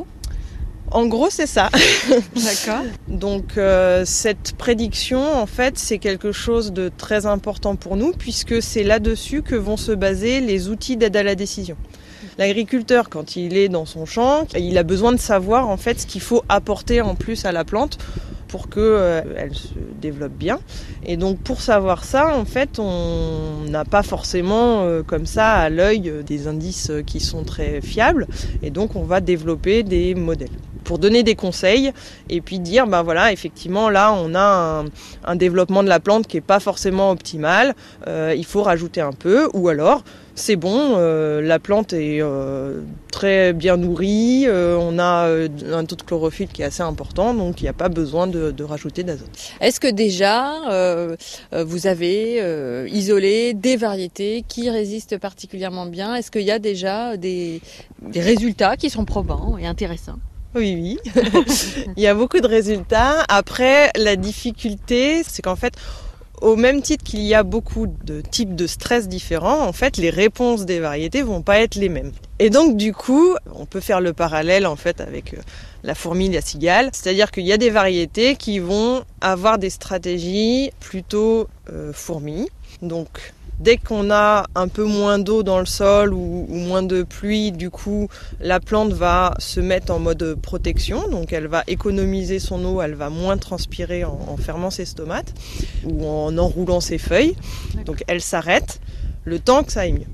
En gros, c'est ça. D'accord. Donc, euh, cette prédiction, en fait, c'est quelque chose de très important pour nous puisque c'est là-dessus que vont se baser les outils d'aide à la décision. L'agriculteur, quand il est dans son champ, il a besoin de savoir, en fait, ce qu'il faut apporter en plus à la plante pour qu'elle euh, se développe bien. Et donc, pour savoir ça, en fait, on n'a pas forcément, euh, comme ça, à l'œil, euh, des indices qui sont très fiables. Et donc, on va développer des modèles pour donner des conseils et puis dire ben voilà, effectivement là on a un, un développement de la plante qui est pas forcément optimal, euh, il faut rajouter un peu, ou alors c'est bon, euh, la plante est euh, très bien nourrie, euh, on a euh, un taux de chlorophylle qui est assez important, donc il n'y a pas besoin de, de rajouter d'azote. Est-ce que déjà euh, vous avez euh, isolé des variétés qui résistent particulièrement bien ? Est-ce qu'il y a déjà des, des résultats qui sont probants et intéressants ? Oui, oui. Il y a beaucoup de résultats. Après, la difficulté, c'est qu'en fait, au même titre qu'il y a beaucoup de types de stress différents, en fait, les réponses des variétés vont pas être les mêmes. Et donc, du coup, on peut faire le parallèle, en fait, avec la fourmi et la cigale. C'est-à-dire qu'il y a des variétés qui vont avoir des stratégies plutôt euh, fourmis. Donc, dès qu'on a un peu moins d'eau dans le sol ou, ou moins de pluie, du coup, la plante va se mettre en mode protection. Donc, elle va économiser son eau, elle va moins transpirer en, en fermant ses stomates ou en enroulant ses feuilles. Donc, elle s'arrête le temps que ça aille mieux.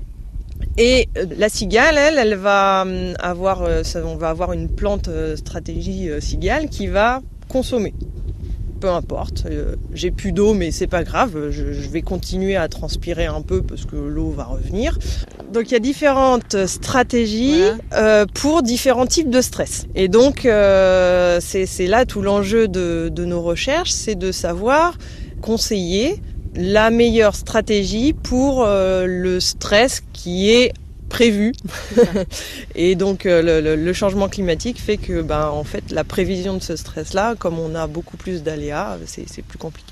Et la cigale, elle, elle va avoir, on va avoir une plante stratégie cigale qui va consommer. Peu importe, euh, j'ai plus d'eau mais c'est pas grave, je, je vais continuer à transpirer un peu parce que l'eau va revenir. Donc il y a différentes stratégies voilà. euh, pour différents types de stress. Et donc euh, c'est, c'est là tout l'enjeu de, de nos recherches, c'est de savoir conseiller la meilleure stratégie pour euh, le stress qui est prévu. Et donc euh, le, le changement climatique fait que ben, en fait, la prévision de ce stress-là, comme on a beaucoup plus d'aléas, c'est, c'est plus compliqué.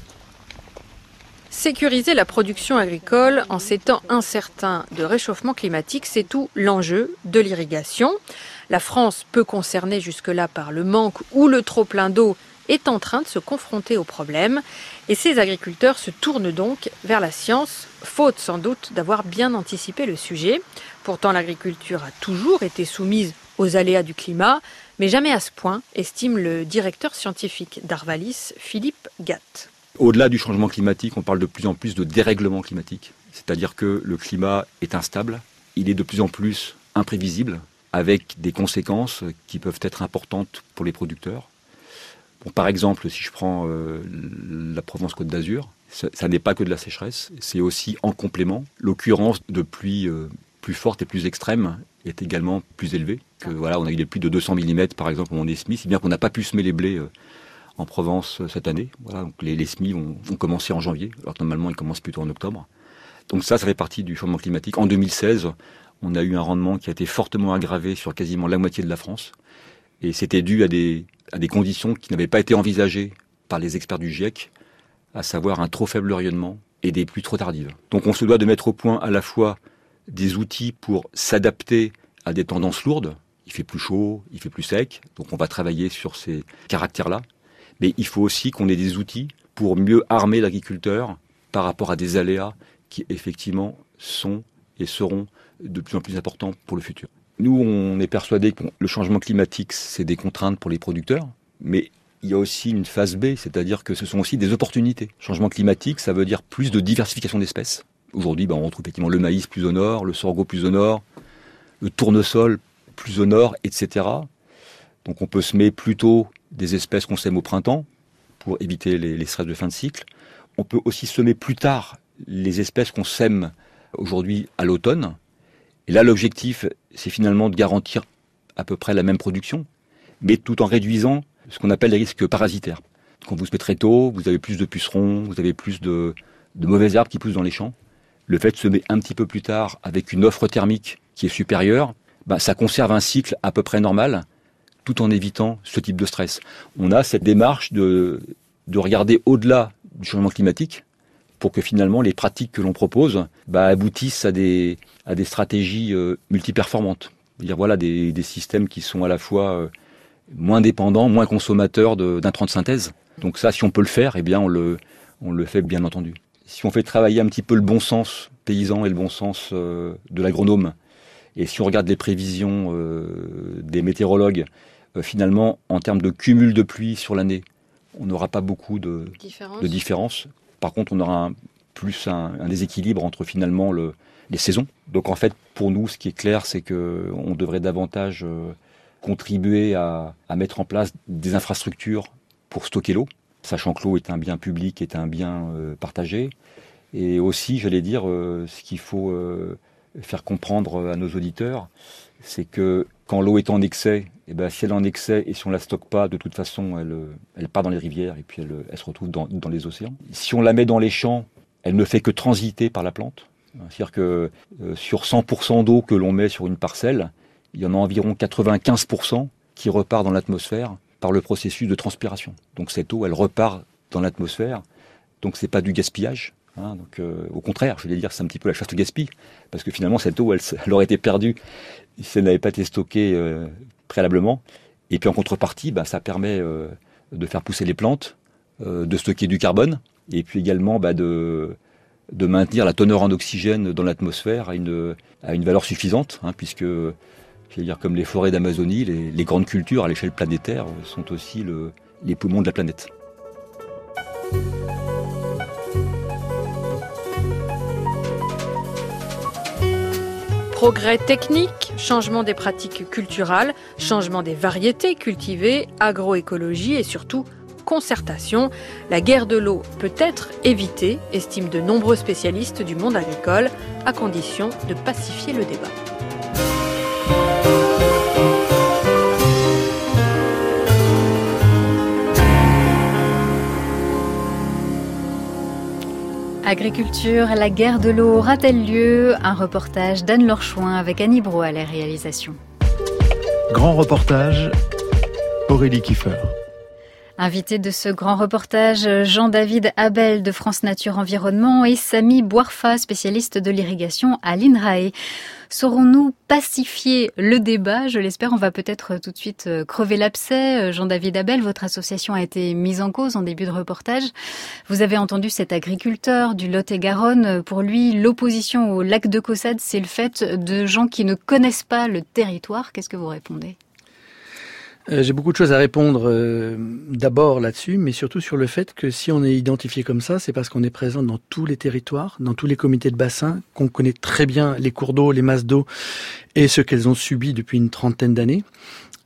Sécuriser la production agricole en ces temps incertains de réchauffement climatique, c'est tout l'enjeu de l'irrigation. La France, peu concernée jusque-là par le manque ou le trop-plein d'eau, est en train de se confronter au problème. Et ces agriculteurs se tournent donc vers la science, faute sans doute d'avoir bien anticipé le sujet. Pourtant, l'agriculture a toujours été soumise aux aléas du climat, mais jamais à ce point, estime le directeur scientifique d'Arvalis, Philippe Gatt. Au-delà du changement climatique, on parle de plus en plus de dérèglement climatique, c'est-à-dire que le climat est instable, il est de plus en plus imprévisible, avec des conséquences qui peuvent être importantes pour les producteurs. Bon, par exemple, si je prends euh, la Provence-Côte d'Azur, ça, ça n'est pas que de la sécheresse, c'est aussi en complément. L'occurrence de pluies euh, plus fortes et plus extrêmes est également plus élevée. Que, voilà, on a eu des pluies de deux cents millimètres par exemple au moment des semis, si bien qu'on n'a pas pu semer les blés euh, en Provence euh, cette année. Voilà, donc les, les semis vont, vont commencer en janvier, alors que normalement ils commencent plutôt en octobre. Donc ça, ça fait partie du changement climatique. En deux mille seize, on a eu un rendement qui a été fortement aggravé sur quasiment la moitié de la France. Et c'était dû à des, à des conditions qui n'avaient pas été envisagées par les experts du GIEC, à savoir un trop faible rayonnement et des pluies trop tardives. Donc on se doit de mettre au point à la fois des outils pour s'adapter à des tendances lourdes. Il fait plus chaud, il fait plus sec, donc on va travailler sur ces caractères-là. Mais il faut aussi qu'on ait des outils pour mieux armer l'agriculteur par rapport à des aléas qui effectivement sont et seront de plus en plus importants pour le futur. Nous, on est persuadés que le changement climatique, c'est des contraintes pour les producteurs, mais il y a aussi une phase B, c'est-à-dire que ce sont aussi des opportunités. Changement climatique, ça veut dire plus de diversification d'espèces. Aujourd'hui, ben, on retrouve effectivement le maïs plus au nord, le sorgho plus au nord, le tournesol plus au nord, et cetera. Donc on peut semer plutôt des espèces qu'on sème au printemps pour éviter les, les stress de fin de cycle. On peut aussi semer plus tard les espèces qu'on sème aujourd'hui à l'automne. Et là, l'objectif, c'est finalement de garantir à peu près la même production, mais tout en réduisant ce qu'on appelle les risques parasitaires. Quand vous semez très tôt, vous avez plus de pucerons, vous avez plus de, de mauvaises herbes qui poussent dans les champs. Le fait de semer un petit peu plus tard avec une offre thermique qui est supérieure, bah, ça conserve un cycle à peu près normal, tout en évitant ce type de stress. On a cette démarche de, de regarder au-delà du changement climatique pour que finalement les pratiques que l'on propose bah, aboutissent à des, à des stratégies euh, multiperformantes. C'est-à-dire voilà, des, des systèmes qui sont à la fois euh, moins dépendants, moins consommateurs de, d'intrants de synthèse. Donc ça, si on peut le faire, eh bien on le, on le fait bien entendu. Si on fait travailler un petit peu le bon sens paysan et le bon sens euh, de l'agronome, et si on regarde les prévisions euh, des météorologues, euh, finalement, en termes de cumul de pluie sur l'année, on n'aura pas beaucoup de différence. de différence. Par contre, on aura un, plus un, un déséquilibre entre finalement le, les saisons. Donc en fait, pour nous, ce qui est clair, c'est qu'on devrait davantage euh, contribuer à, à mettre en place des infrastructures pour stocker l'eau, sachant que l'eau est un bien public, est un bien euh, partagé. Et aussi, j'allais dire, euh, ce qu'il faut euh, faire comprendre à nos auditeurs, c'est que quand l'eau est en excès, eh ben, si elle est en excès et si on la stocke pas, de toute façon, elle, elle part dans les rivières et puis elle, elle se retrouve dans, dans les océans. Si on la met dans les champs, elle ne fait que transiter par la plante. C'est-à-dire que euh, sur cent pour cent d'eau que l'on met sur une parcelle, il y en a environ quatre-vingt-quinze pour cent qui repart dans l'atmosphère par le processus de transpiration. Donc cette eau, elle repart dans l'atmosphère. Donc c'est pas du gaspillage. Hein, donc, euh, au contraire, je vais dire, c'est un petit peu la chasse au gaspille, parce que finalement cette eau, elle, elle aurait été perdue si elle n'avait pas été stockée euh, préalablement. Et puis en contrepartie, bah, ça permet euh, de faire pousser les plantes, euh, de stocker du carbone, et puis également bah, de, de maintenir la teneur en oxygène dans l'atmosphère à une, à une valeur suffisante, hein, puisque, je vais dire, comme les forêts d'Amazonie, les, les grandes cultures à l'échelle planétaire sont aussi le, les poumons de la planète. Progrès technique, changement des pratiques culturales, changement des variétés cultivées, agroécologie et surtout concertation. La guerre de l'eau peut être évitée, estiment de nombreux spécialistes du monde agricole, à condition de pacifier le débat. Agriculture, la guerre de l'eau aura-t-elle lieu? Un reportage d'Anne-Laure Chouin avec Annie Brault à la réalisation. Grand reportage, Aurélie Kiefer. Invité de ce grand reportage, Jean-David Abel de France Nature Environnement et Samy Bouarfa, spécialiste de l'irrigation à l'INRAE. Saurons-nous pacifier le débat? Je l'espère. On va peut-être tout de suite crever l'abcès. Jean-David Abel, votre association a été mise en cause en début de reportage. Vous avez entendu cet agriculteur du Lot-et-Garonne. Pour lui, l'opposition au lac de Caussade, c'est le fait de gens qui ne connaissent pas le territoire. Qu'est-ce que vous répondez ? Euh, j'ai beaucoup de choses à répondre euh, d'abord là-dessus, mais surtout sur le fait que si on est identifié comme ça, c'est parce qu'on est présent dans tous les territoires, dans tous les comités de bassin, qu'on connaît très bien les cours d'eau, les masses d'eau et ce qu'elles ont subi depuis une trentaine d'années.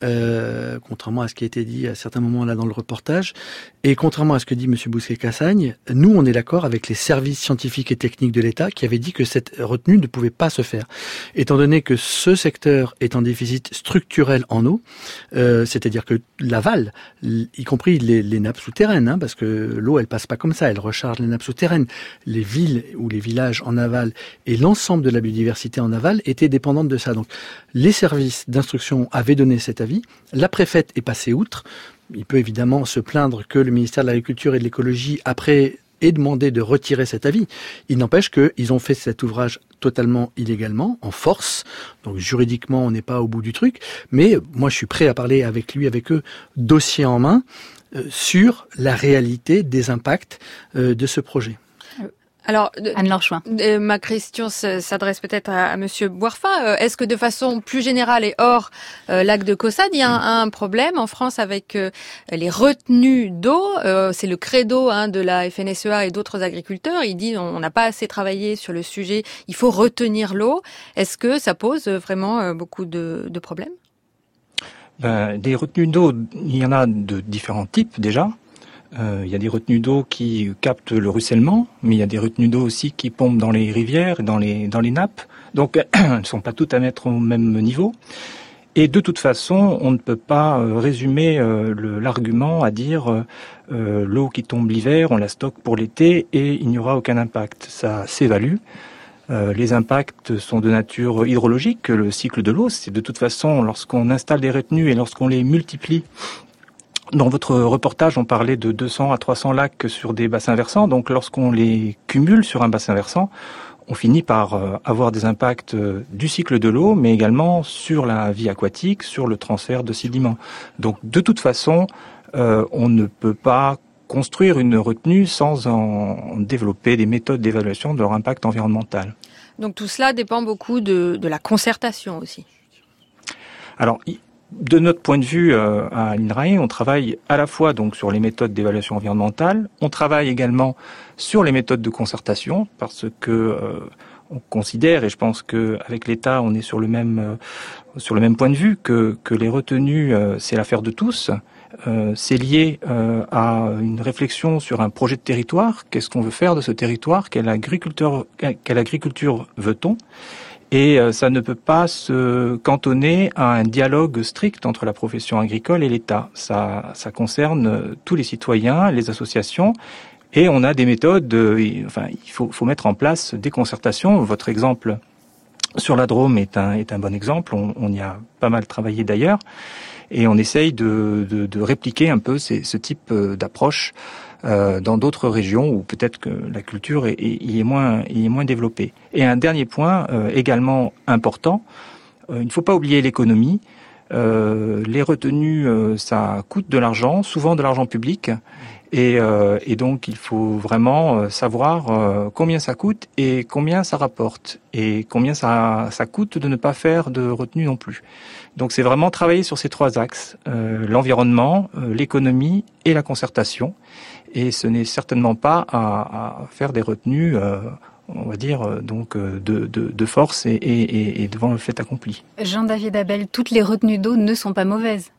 euh, contrairement à ce qui a été dit à certains moments là dans le reportage, et contrairement à ce que dit M. Bousquet-Cassagne, nous on est d'accord avec les services scientifiques et techniques de l'État qui avaient dit que cette retenue ne pouvait pas se faire. Étant donné que ce secteur est en déficit structurel en eau, euh, c'est-à-dire que l'aval, y compris les, les nappes souterraines, hein, parce que l'eau elle passe pas comme ça, elle recharge les nappes souterraines, les villes ou les villages en aval et l'ensemble de la biodiversité en aval étaient dépendantes de ça. Donc les services d'instruction avaient donné cet avis, la préfète est passée outre. Il peut évidemment se plaindre que le ministère de l'Agriculture et de l'Écologie, après, ait demandé de retirer cet avis. Il n'empêche qu'ils ont fait cet ouvrage totalement illégalement, en force. Donc juridiquement, on n'est pas au bout du truc. Mais moi, je suis prêt à parler avec lui, avec eux, dossier en main, euh, sur la réalité des impacts euh, de ce projet. Alors, Anne-Laure Chouin. Euh, ma question s'adresse peut-être à, à Monsieur Boirfa. Euh, Est-ce que de façon plus générale et hors euh, lac de Caussade, il y a un, un problème en France avec euh, les retenues d'eau? euh, C'est le credo hein, de la F N S E A et d'autres agriculteurs. Ils disent on n'a pas assez travaillé sur le sujet, il faut retenir l'eau. Est-ce que ça pose vraiment euh, beaucoup de, de problèmes? Ben, des retenues d'eau, il y en a de différents types déjà. Euh, il y a des retenues d'eau qui captent le ruissellement, mais il y a des retenues d'eau aussi qui pompent dans les rivières et dans les, dans les nappes. Donc, elles ne sont pas toutes à mettre au même niveau. Et de toute façon, on ne peut pas euh, résumer euh, le, l'argument à dire euh, l'eau qui tombe l'hiver, on la stocke pour l'été et il n'y aura aucun impact. Ça s'évalue. Euh, les impacts sont de nature hydrologique. Le cycle de l'eau, c'est de toute façon, lorsqu'on installe des retenues et lorsqu'on les multiplie. Dans votre reportage, on parlait de deux cents à trois cents lacs sur des bassins versants. Donc, lorsqu'on les cumule sur un bassin versant, on finit par euh, avoir des impacts euh, du cycle de l'eau, mais également sur la vie aquatique, sur le transfert de sédiments. Donc, de toute façon, euh, on ne peut pas construire une retenue sans en développer des méthodes d'évaluation de leur impact environnemental. Donc, tout cela dépend beaucoup de, de la concertation aussi. Alors, de notre point de vue euh, à l'INRAE, on travaille à la fois donc sur les méthodes d'évaluation environnementale, on travaille également sur les méthodes de concertation parce que euh, on considère, et je pense qu'avec l'État on est sur le même euh, sur le même point de vue, que que les retenues euh, c'est l'affaire de tous. Euh, c'est lié euh, à une réflexion sur un projet de territoire. Qu'est-ce qu'on veut faire de ce territoire? Quelle agriculture quelle agriculture veut-on? Et ça ne peut pas se cantonner à un dialogue strict entre la profession agricole et l'État. Ça, ça concerne tous les citoyens, les associations, et on a des méthodes. Enfin, il faut, faut mettre en place des concertations. Votre exemple sur la Drôme est un, est un bon exemple. On, on y a pas mal travaillé d'ailleurs, et on essaye de, de, de répliquer un peu ces, ce type d'approche Euh, dans d'autres régions où peut-être que la culture est, est, est, moins, est moins développée. Et un dernier point euh, également important, euh, il ne faut pas oublier l'économie. Euh, les retenues, euh, ça coûte de l'argent, souvent de l'argent public, et, euh, et donc il faut vraiment euh, savoir euh, combien ça coûte et combien ça rapporte, et combien ça, ça coûte de ne pas faire de retenue non plus. Donc c'est vraiment travailler sur ces trois axes, euh, l'environnement, euh, l'économie et la concertation. Et ce n'est certainement pas à, à faire des retenues, euh, on va dire, euh, donc de, de, de force et, et, et devant le fait accompli. Jean-David Abel, toutes les retenues d'eau ne sont pas mauvaises.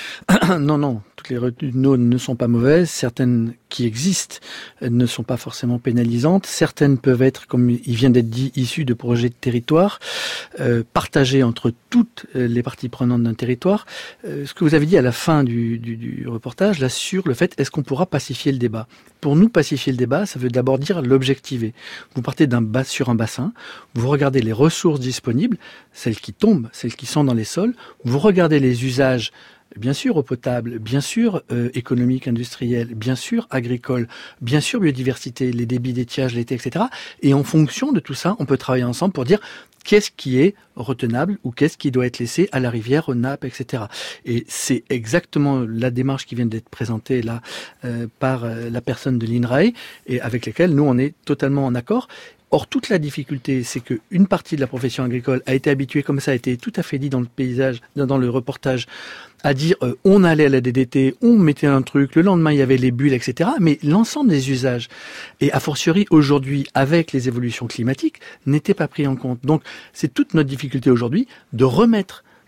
Non, non, toutes les retenues d'eau ne sont pas mauvaises. Certaines qui existent ne sont pas forcément pénalisantes. Certaines peuvent être, comme il vient d'être dit, issues de projets de territoire, euh, partagées entre toutes les parties prenantes d'un territoire. Euh, ce que vous avez dit à la fin du, du, du reportage, là, sur le fait, est-ce qu'on pourra pacifier le débat? Pour nous, pacifier le débat, ça veut d'abord dire l'objectiver. Vous partez d'un bas sur un bassin, vous regardez les ressources disponibles, celles qui tombent, celles qui sont dans les sols, vous regardez les usages, bien sûr eau potable, bien sûr euh, économique, industriel, bien sûr agricole, bien sûr biodiversité, les débits d'étiage l'été, et cetera. Et en fonction de tout ça, on peut travailler ensemble pour dire qu'est-ce qui est retenable ou qu'est-ce qui doit être laissé à la rivière, aux nappes, et cetera. Et c'est exactement la démarche qui vient d'être présentée là euh, par euh, la personne de l'INRAE et avec laquelle nous on est totalement en accord. Or, toute la difficulté, c'est qu'une partie de la profession agricole a été habituée, comme ça a été tout à fait dit dans le paysage, dans le reportage, à dire euh, on allait à la D D T, on mettait un truc, le lendemain il y avait les bulles, et cetera. Mais l'ensemble des usages, et a fortiori aujourd'hui avec les évolutions climatiques, n'était pas pris en compte. Donc, c'est toute notre difficulté aujourd'hui de remettre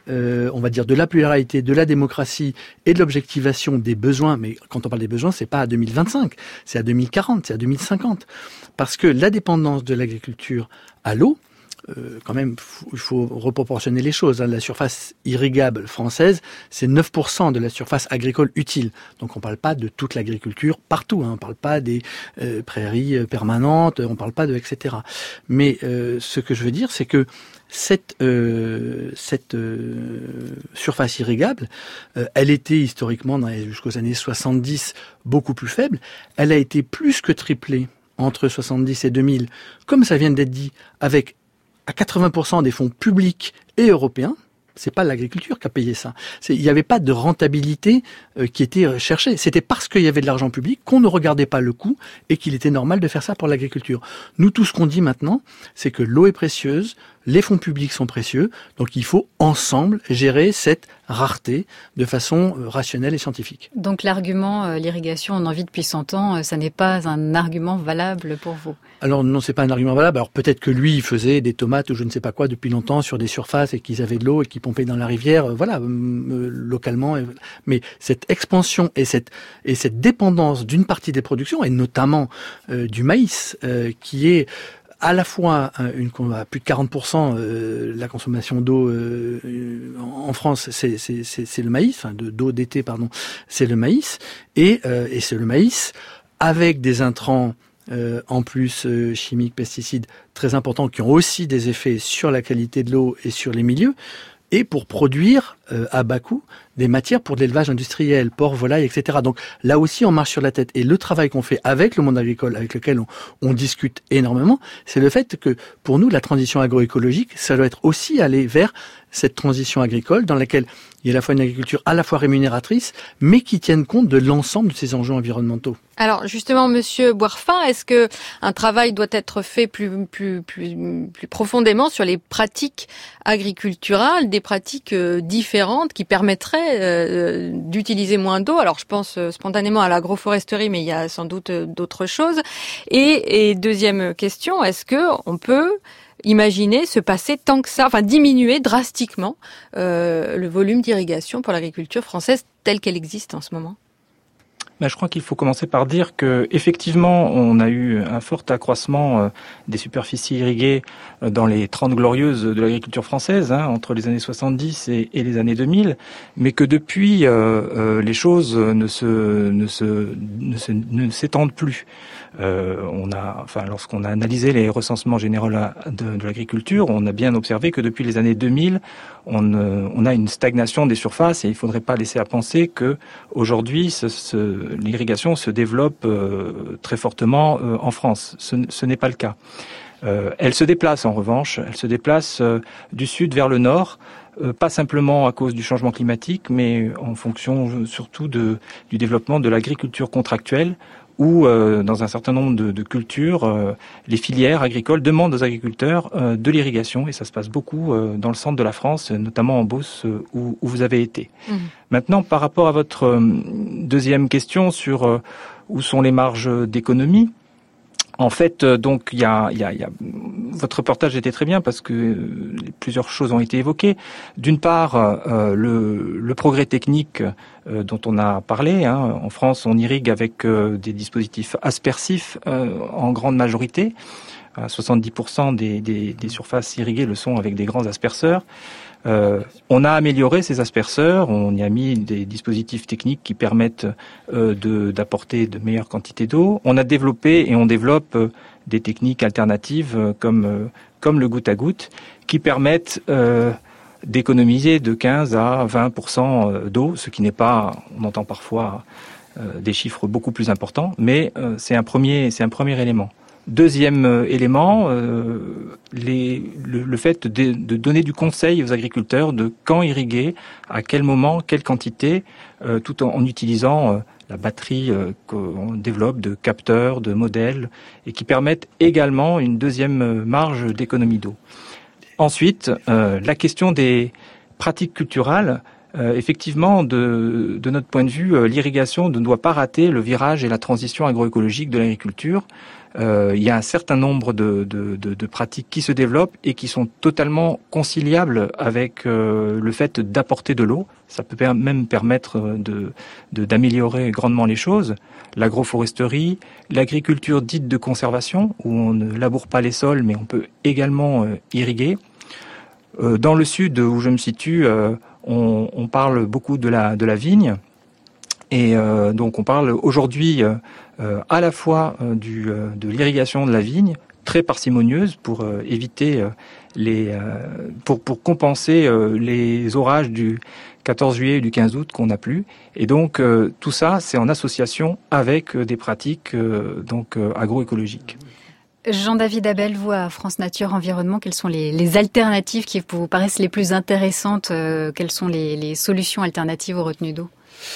euh, on va dire, de la pluralité, de la démocratie et de l'objectivation des besoins. Mais quand on parle des besoins, c'est pas à deux mille vingt-cinq, c'est à deux mille quarante, c'est à deux mille cinquante. Parce que la dépendance de l'agriculture à l'eau, Euh, quand même, il faut reproportionner les choses. Hein. La surface irrigable française, c'est neuf pour cent de la surface agricole utile. Donc on ne parle pas de toute l'agriculture partout. Hein. On ne parle pas des euh, prairies permanentes, on ne parle pas de et cetera. Mais euh, ce que je veux dire, c'est que cette, euh, cette euh, surface irrigable, euh, elle était historiquement, dans les, jusqu'aux années soixante-dix, beaucoup plus faible. Elle a été plus que triplée entre soixante-dix et deux mille, comme ça vient d'être dit, avec à quatre-vingts pour cent des fonds publics et européens. C'est pas l'agriculture qui a payé ça. C'est, il n'y avait pas de rentabilité euh, qui était recherchée. C'était parce qu'il y avait de l'argent public qu'on ne regardait pas le coût et qu'il était normal de faire ça pour l'agriculture. Nous, tout ce qu'on dit maintenant, c'est que l'eau est précieuse, les fonds publics sont précieux, donc il faut ensemble gérer cette rareté de façon euh, rationnelle et scientifique. Donc l'argument, euh, l'irrigation, on en vit depuis cent ans, euh, ça n'est pas un argument valable pour vous? Alors non, c'est pas un argument valable. Alors peut-être que lui, il faisait des tomates ou je ne sais pas quoi depuis longtemps sur des surfaces et qu'ils avaient de l'eau et qu'ils pompaient dans la rivière, euh, voilà, euh, localement. Et, mais cette expansion et cette et cette dépendance d'une partie des productions, et notamment euh, du maïs, euh, qui est à la fois une, à plus de quarante pour cent euh, la consommation d'eau euh, en France, c'est, c'est, c'est, c'est le maïs, enfin de, d'eau d'été, pardon, c'est le maïs, et, euh, et c'est le maïs avec des intrants euh, en plus euh, chimiques, pesticides très importants qui ont aussi des effets sur la qualité de l'eau et sur les milieux, et pour produire euh, à bas coût des matières pour de l'élevage industriel, porc, volaille, et cetera. Donc là aussi, on marche sur la tête. Et le travail qu'on fait avec le monde agricole, avec lequel on, on discute énormément, c'est le fait que pour nous, la transition agroécologique, ça doit être aussi aller vers cette transition agricole dans laquelle il y a à la fois une agriculture à la fois rémunératrice, mais qui tienne compte de l'ensemble de ces enjeux environnementaux. Alors justement, Monsieur Boirfin, est-ce que un travail doit être fait plus plus plus plus profondément sur les pratiques agriculturales, des pratiques euh, différentes qui permettraient euh, d'utiliser moins d'eau? Alors je pense euh, spontanément à l'agroforesterie, mais il y a sans doute euh, d'autres choses. Et, et deuxième question, est-ce que on peut imaginer se passer tant que ça, enfin diminuer drastiquement euh, le volume d'irrigation pour l'agriculture française telle qu'elle existe en ce moment? Ben, je crois qu'il faut commencer par dire que effectivement, on a eu un fort accroissement euh, des superficies irriguées euh, dans les trente glorieuses de l'agriculture française, hein, entre les années soixante-dix et, et les années deux mille, mais que depuis, euh, euh, les choses ne se, ne se, ne se, ne s'étendent plus. Euh, on a, enfin, lorsqu'on a analysé les recensements généraux de, de l'agriculture, on a bien observé que depuis les années deux mille, on, euh, on a une stagnation des surfaces et il ne faudrait pas laisser à penser que aujourd'hui, ce, ce, l'irrigation se développe euh, très fortement euh, en France. Ce, ce n'est pas le cas. Euh, elle se déplace en revanche, elle se déplace euh, du sud vers le nord. Euh, pas simplement à cause du changement climatique, mais en fonction surtout de, du développement de l'agriculture contractuelle, où euh, dans un certain nombre de, de cultures, euh, les filières agricoles demandent aux agriculteurs euh, de l'irrigation, et ça se passe beaucoup euh, dans le centre de la France, notamment en Beauce, euh, où, où vous avez été. Mmh. Maintenant, par rapport à votre euh, deuxième question sur euh, où sont les marges d'économie, en fait, euh, donc il y a, y, a, y a, votre reportage était très bien parce que euh, plusieurs choses ont été évoquées. D'une part, euh, le, le progrès technique euh, dont on a parlé. Hein. En France, on irrigue avec euh, des dispositifs aspersifs euh, en grande majorité. À soixante-dix pour cent des, des, des surfaces irriguées le sont avec des grands asperceurs. Euh, on a amélioré ces asperceurs, on y a mis des dispositifs techniques qui permettent euh, de, d'apporter de meilleures quantités d'eau. On a développé et on développe euh, des techniques alternatives euh, comme euh, comme le goutte à goutte qui permettent euh, d'économiser de quinze à vingt pour cent d'eau, ce qui n'est pas, on entend parfois euh, des chiffres beaucoup plus importants, mais euh, c'est un premier c'est un premier élément. Deuxième euh, élément, euh, les, le, le fait de, de donner du conseil aux agriculteurs de quand irriguer, à quel moment, quelle quantité, euh, tout en, en utilisant euh, la batterie euh, qu'on développe de capteurs, de modèles, et qui permettent également une deuxième marge d'économie d'eau. Ensuite, euh, la question des pratiques culturales, Euh, effectivement, de, de notre point de vue, euh, l'irrigation ne doit pas rater le virage et la transition agroécologique de l'agriculture. Euh, il y a un certain nombre de, de, de, de pratiques qui se développent et qui sont totalement conciliables avec euh, le fait d'apporter de l'eau. Ça peut per- même permettre de, de, d'améliorer grandement les choses. L'agroforesterie, l'agriculture dite de conservation, où on ne laboure pas les sols, mais on peut également euh, irriguer. Euh, dans le sud où je me situe, euh, on, on parle beaucoup de la, de la vigne. Et euh, donc on parle aujourd'hui euh, à la fois euh, du, euh, de l'irrigation de la vigne, très parcimonieuse pour euh, éviter euh, les, euh, pour, pour compenser euh, les orages du quatorze juillet et du quinze août qu'on n'a plus. Et donc euh, tout ça, c'est en association avec euh, des pratiques euh, donc euh, agroécologiques. Jean-David Abel, vous à France Nature Environnement, quelles sont les, les alternatives qui vous paraissent les plus intéressantes euh, Quelles sont les, les solutions alternatives aux retenues d'eau ?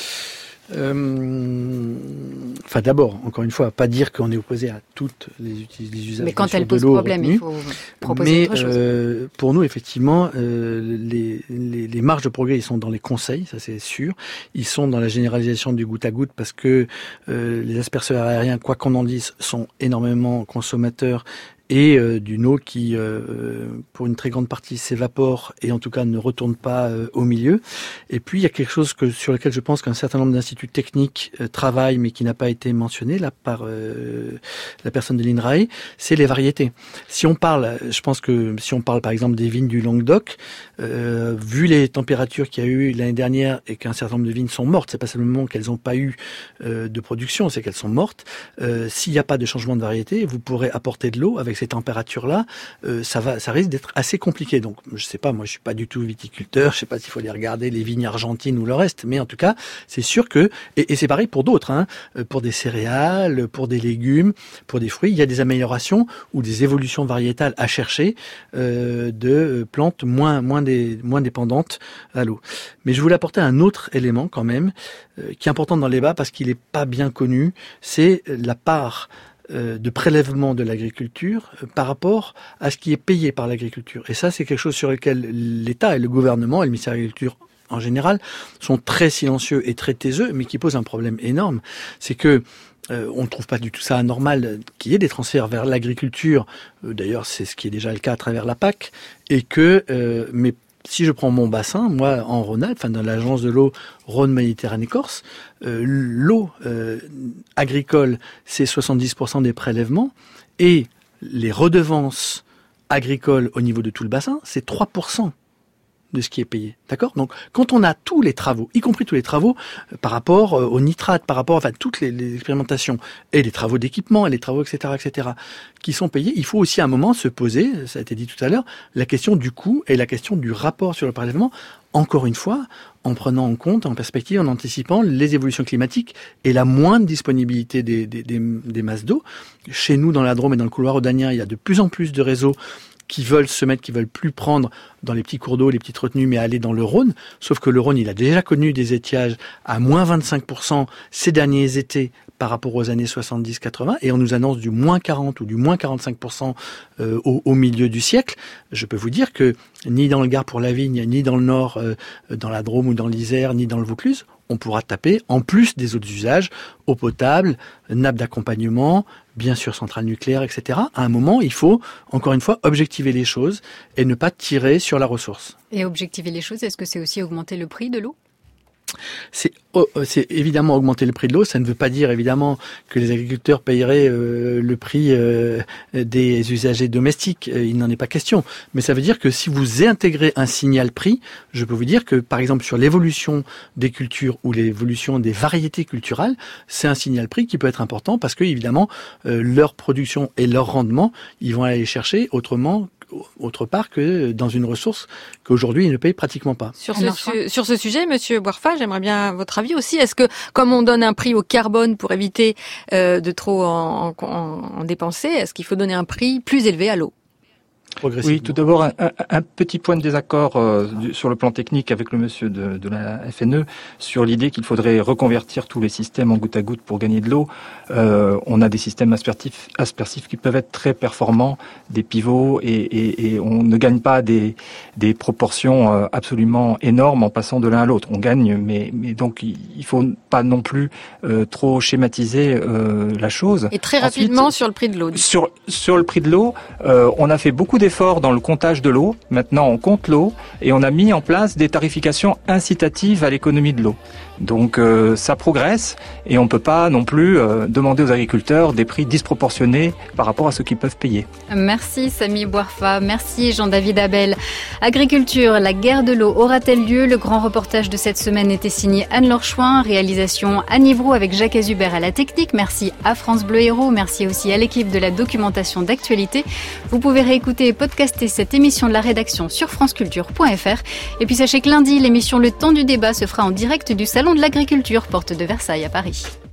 Euh, enfin, d'abord, encore une fois, pas dire qu'on est opposé à toutes les, les usages. Mais quand elles posent problème, il faut proposer mais, autre chose. Euh, pour nous, effectivement, euh, les, les, les marges de progrès, ils sont dans les conseils, ça c'est sûr. Ils sont dans la généralisation du goutte à goutte parce que euh, les asperceurs aériens, quoi qu'on en dise, sont énormément consommateurs. Et euh, d'une eau qui, euh, pour une très grande partie, s'évapore et en tout cas ne retourne pas euh, au milieu. Et puis il y a quelque chose que, sur lequel je pense qu'un certain nombre d'instituts techniques euh, travaillent, mais qui n'a pas été mentionné là par euh, la personne de l'INRAE, c'est les variétés. Si on parle, je pense que si on parle par exemple des vignes du Languedoc, euh, vu les températures qu'il y a eu l'année dernière et qu'un certain nombre de vignes sont mortes, c'est pas seulement qu'elles n'ont pas eu euh, de production, c'est qu'elles sont mortes. Euh, s'il n'y a pas de changement de variété, vous pourrez apporter de l'eau avec ces températures-là, euh, ça va, ça risque d'être assez compliqué. Donc, je sais pas, moi, je suis pas du tout viticulteur. Je sais pas s'il faut aller regarder les vignes argentines ou le reste, mais en tout cas, c'est sûr que, et, et c'est pareil pour d'autres, hein, pour des céréales, pour des légumes, pour des fruits, il y a des améliorations ou des évolutions variétales à chercher euh, de plantes moins, moins, des, moins dépendantes à l'eau. Mais je voulais apporter un autre élément quand même, euh, qui est important dans le débat parce qu'il est pas bien connu, c'est la part de prélèvement de l'agriculture par rapport à ce qui est payé par l'agriculture. Et ça, c'est quelque chose sur lequel l'État et le gouvernement et le ministère de l'Agriculture en général sont très silencieux et très taiseux, mais qui pose un problème énorme. C'est que euh, on ne trouve pas du tout ça anormal qu'il y ait des transferts vers l'agriculture. Euh, d'ailleurs, c'est ce qui est déjà le cas à travers la P A C. Et que, euh, mais si je prends mon bassin, moi, en Rhône-Alpes, enfin, dans l'agence de l'eau Rhône-Méditerranée-Corse, euh, l'eau euh, agricole, c'est soixante-dix pour cent des prélèvements, et les redevances agricoles au niveau de tout le bassin, c'est trois pour cent de ce qui est payé. D'accord ? Donc, quand on a tous les travaux, y compris tous les travaux euh, par rapport euh, aux nitrates, par rapport, enfin, toutes les, les expérimentations et les travaux d'équipement et les travaux, et cetera, et cetera, qui sont payés, il faut aussi à un moment se poser, ça a été dit tout à l'heure, la question du coût et la question du rapport sur le prélèvement, encore une fois, en prenant en compte, en perspective, en anticipant les évolutions climatiques et la moindre disponibilité des, des, des, des masses d'eau. Chez nous, dans la Drôme et dans le couloir rhodanien, il y a de plus en plus de réseaux qui veulent se mettre, qui veulent plus prendre dans les petits cours d'eau, les petites retenues, mais aller dans le Rhône. Sauf que le Rhône, il a déjà connu des étiages à moins vingt-cinq pour cent ces derniers étés par rapport aux années soixante-dix quatre-vingts, et on nous annonce du moins quarante ou du moins quarante-cinq pour cent euh, au, au milieu du siècle. Je peux vous dire que ni dans le Gard pour la vigne, ni dans le Nord, euh, dans la Drôme ou dans l'Isère, ni dans le Vaucluse, on pourra taper, en plus des autres usages, eau potable, nappe d'accompagnement, bien sûr centrale nucléaire, et cetera. À un moment, il faut, encore une fois, objectiver les choses et ne pas tirer sur la ressource. Et objectiver les choses, est-ce que c'est aussi augmenter le prix de l'eau ? C'est, c'est évidemment augmenter le prix de l'eau. Ça ne veut pas dire évidemment que les agriculteurs paieraient euh, le prix euh, des usagers domestiques. Il n'en est pas question. Mais ça veut dire que si vous intégrez un signal prix, je peux vous dire que par exemple sur l'évolution des cultures ou l'évolution des variétés culturelles, c'est un signal prix qui peut être important parce que évidemment euh, leur production et leur rendement, ils vont aller les chercher autrement. Autre part que dans une ressource qu'aujourd'hui ils ne payent pratiquement pas. Sur ce, su- sur ce sujet, Monsieur Boirfa, j'aimerais bien votre avis aussi. Est-ce que, comme on donne un prix au carbone pour éviter euh, de trop en, en, en dépenser, est-ce qu'il faut donner un prix plus élevé à l'eau ? progressivement. Oui, tout d'abord, un, un, un petit point de désaccord euh, du, sur le plan technique avec le monsieur de, de la F N E sur l'idée qu'il faudrait reconvertir tous les systèmes en goutte à goutte pour gagner de l'eau. Euh, on a des systèmes aspersifs, aspersifs qui peuvent être très performants, des pivots, et, et, et on ne gagne pas des, des proportions euh, absolument énormes en passant de l'un à l'autre. On gagne, mais, mais donc il faut pas non plus euh, trop schématiser euh, la chose. Et très rapidement Ensuite, sur le prix de l'eau. Sur, sur le prix de l'eau, euh, on a fait beaucoup d'efforts dans le comptage de l'eau. Maintenant, on compte l'eau et on a mis en place des tarifications incitatives à l'économie de l'eau. Donc euh, ça progresse et on ne peut pas non plus euh, demander aux agriculteurs des prix disproportionnés par rapport à ce qu'ils peuvent payer. Merci Samy Bouarfa, merci Jean-David Abel. Agriculture, la guerre de l'eau aura-t-elle lieu? Le grand reportage de cette semaine était signé Anne-Laure Chouin, réalisation Anne Ivroux avec Jacques Azubert à la technique. Merci à France Bleu Héros, merci aussi à l'équipe de la documentation d'actualité. Vous pouvez réécouter et podcaster cette émission de la rédaction sur franceculture point f r. Et puis sachez que lundi, l'émission Le Temps du débat se fera en direct du Salon de l'Agriculture, porte de Versailles à Paris.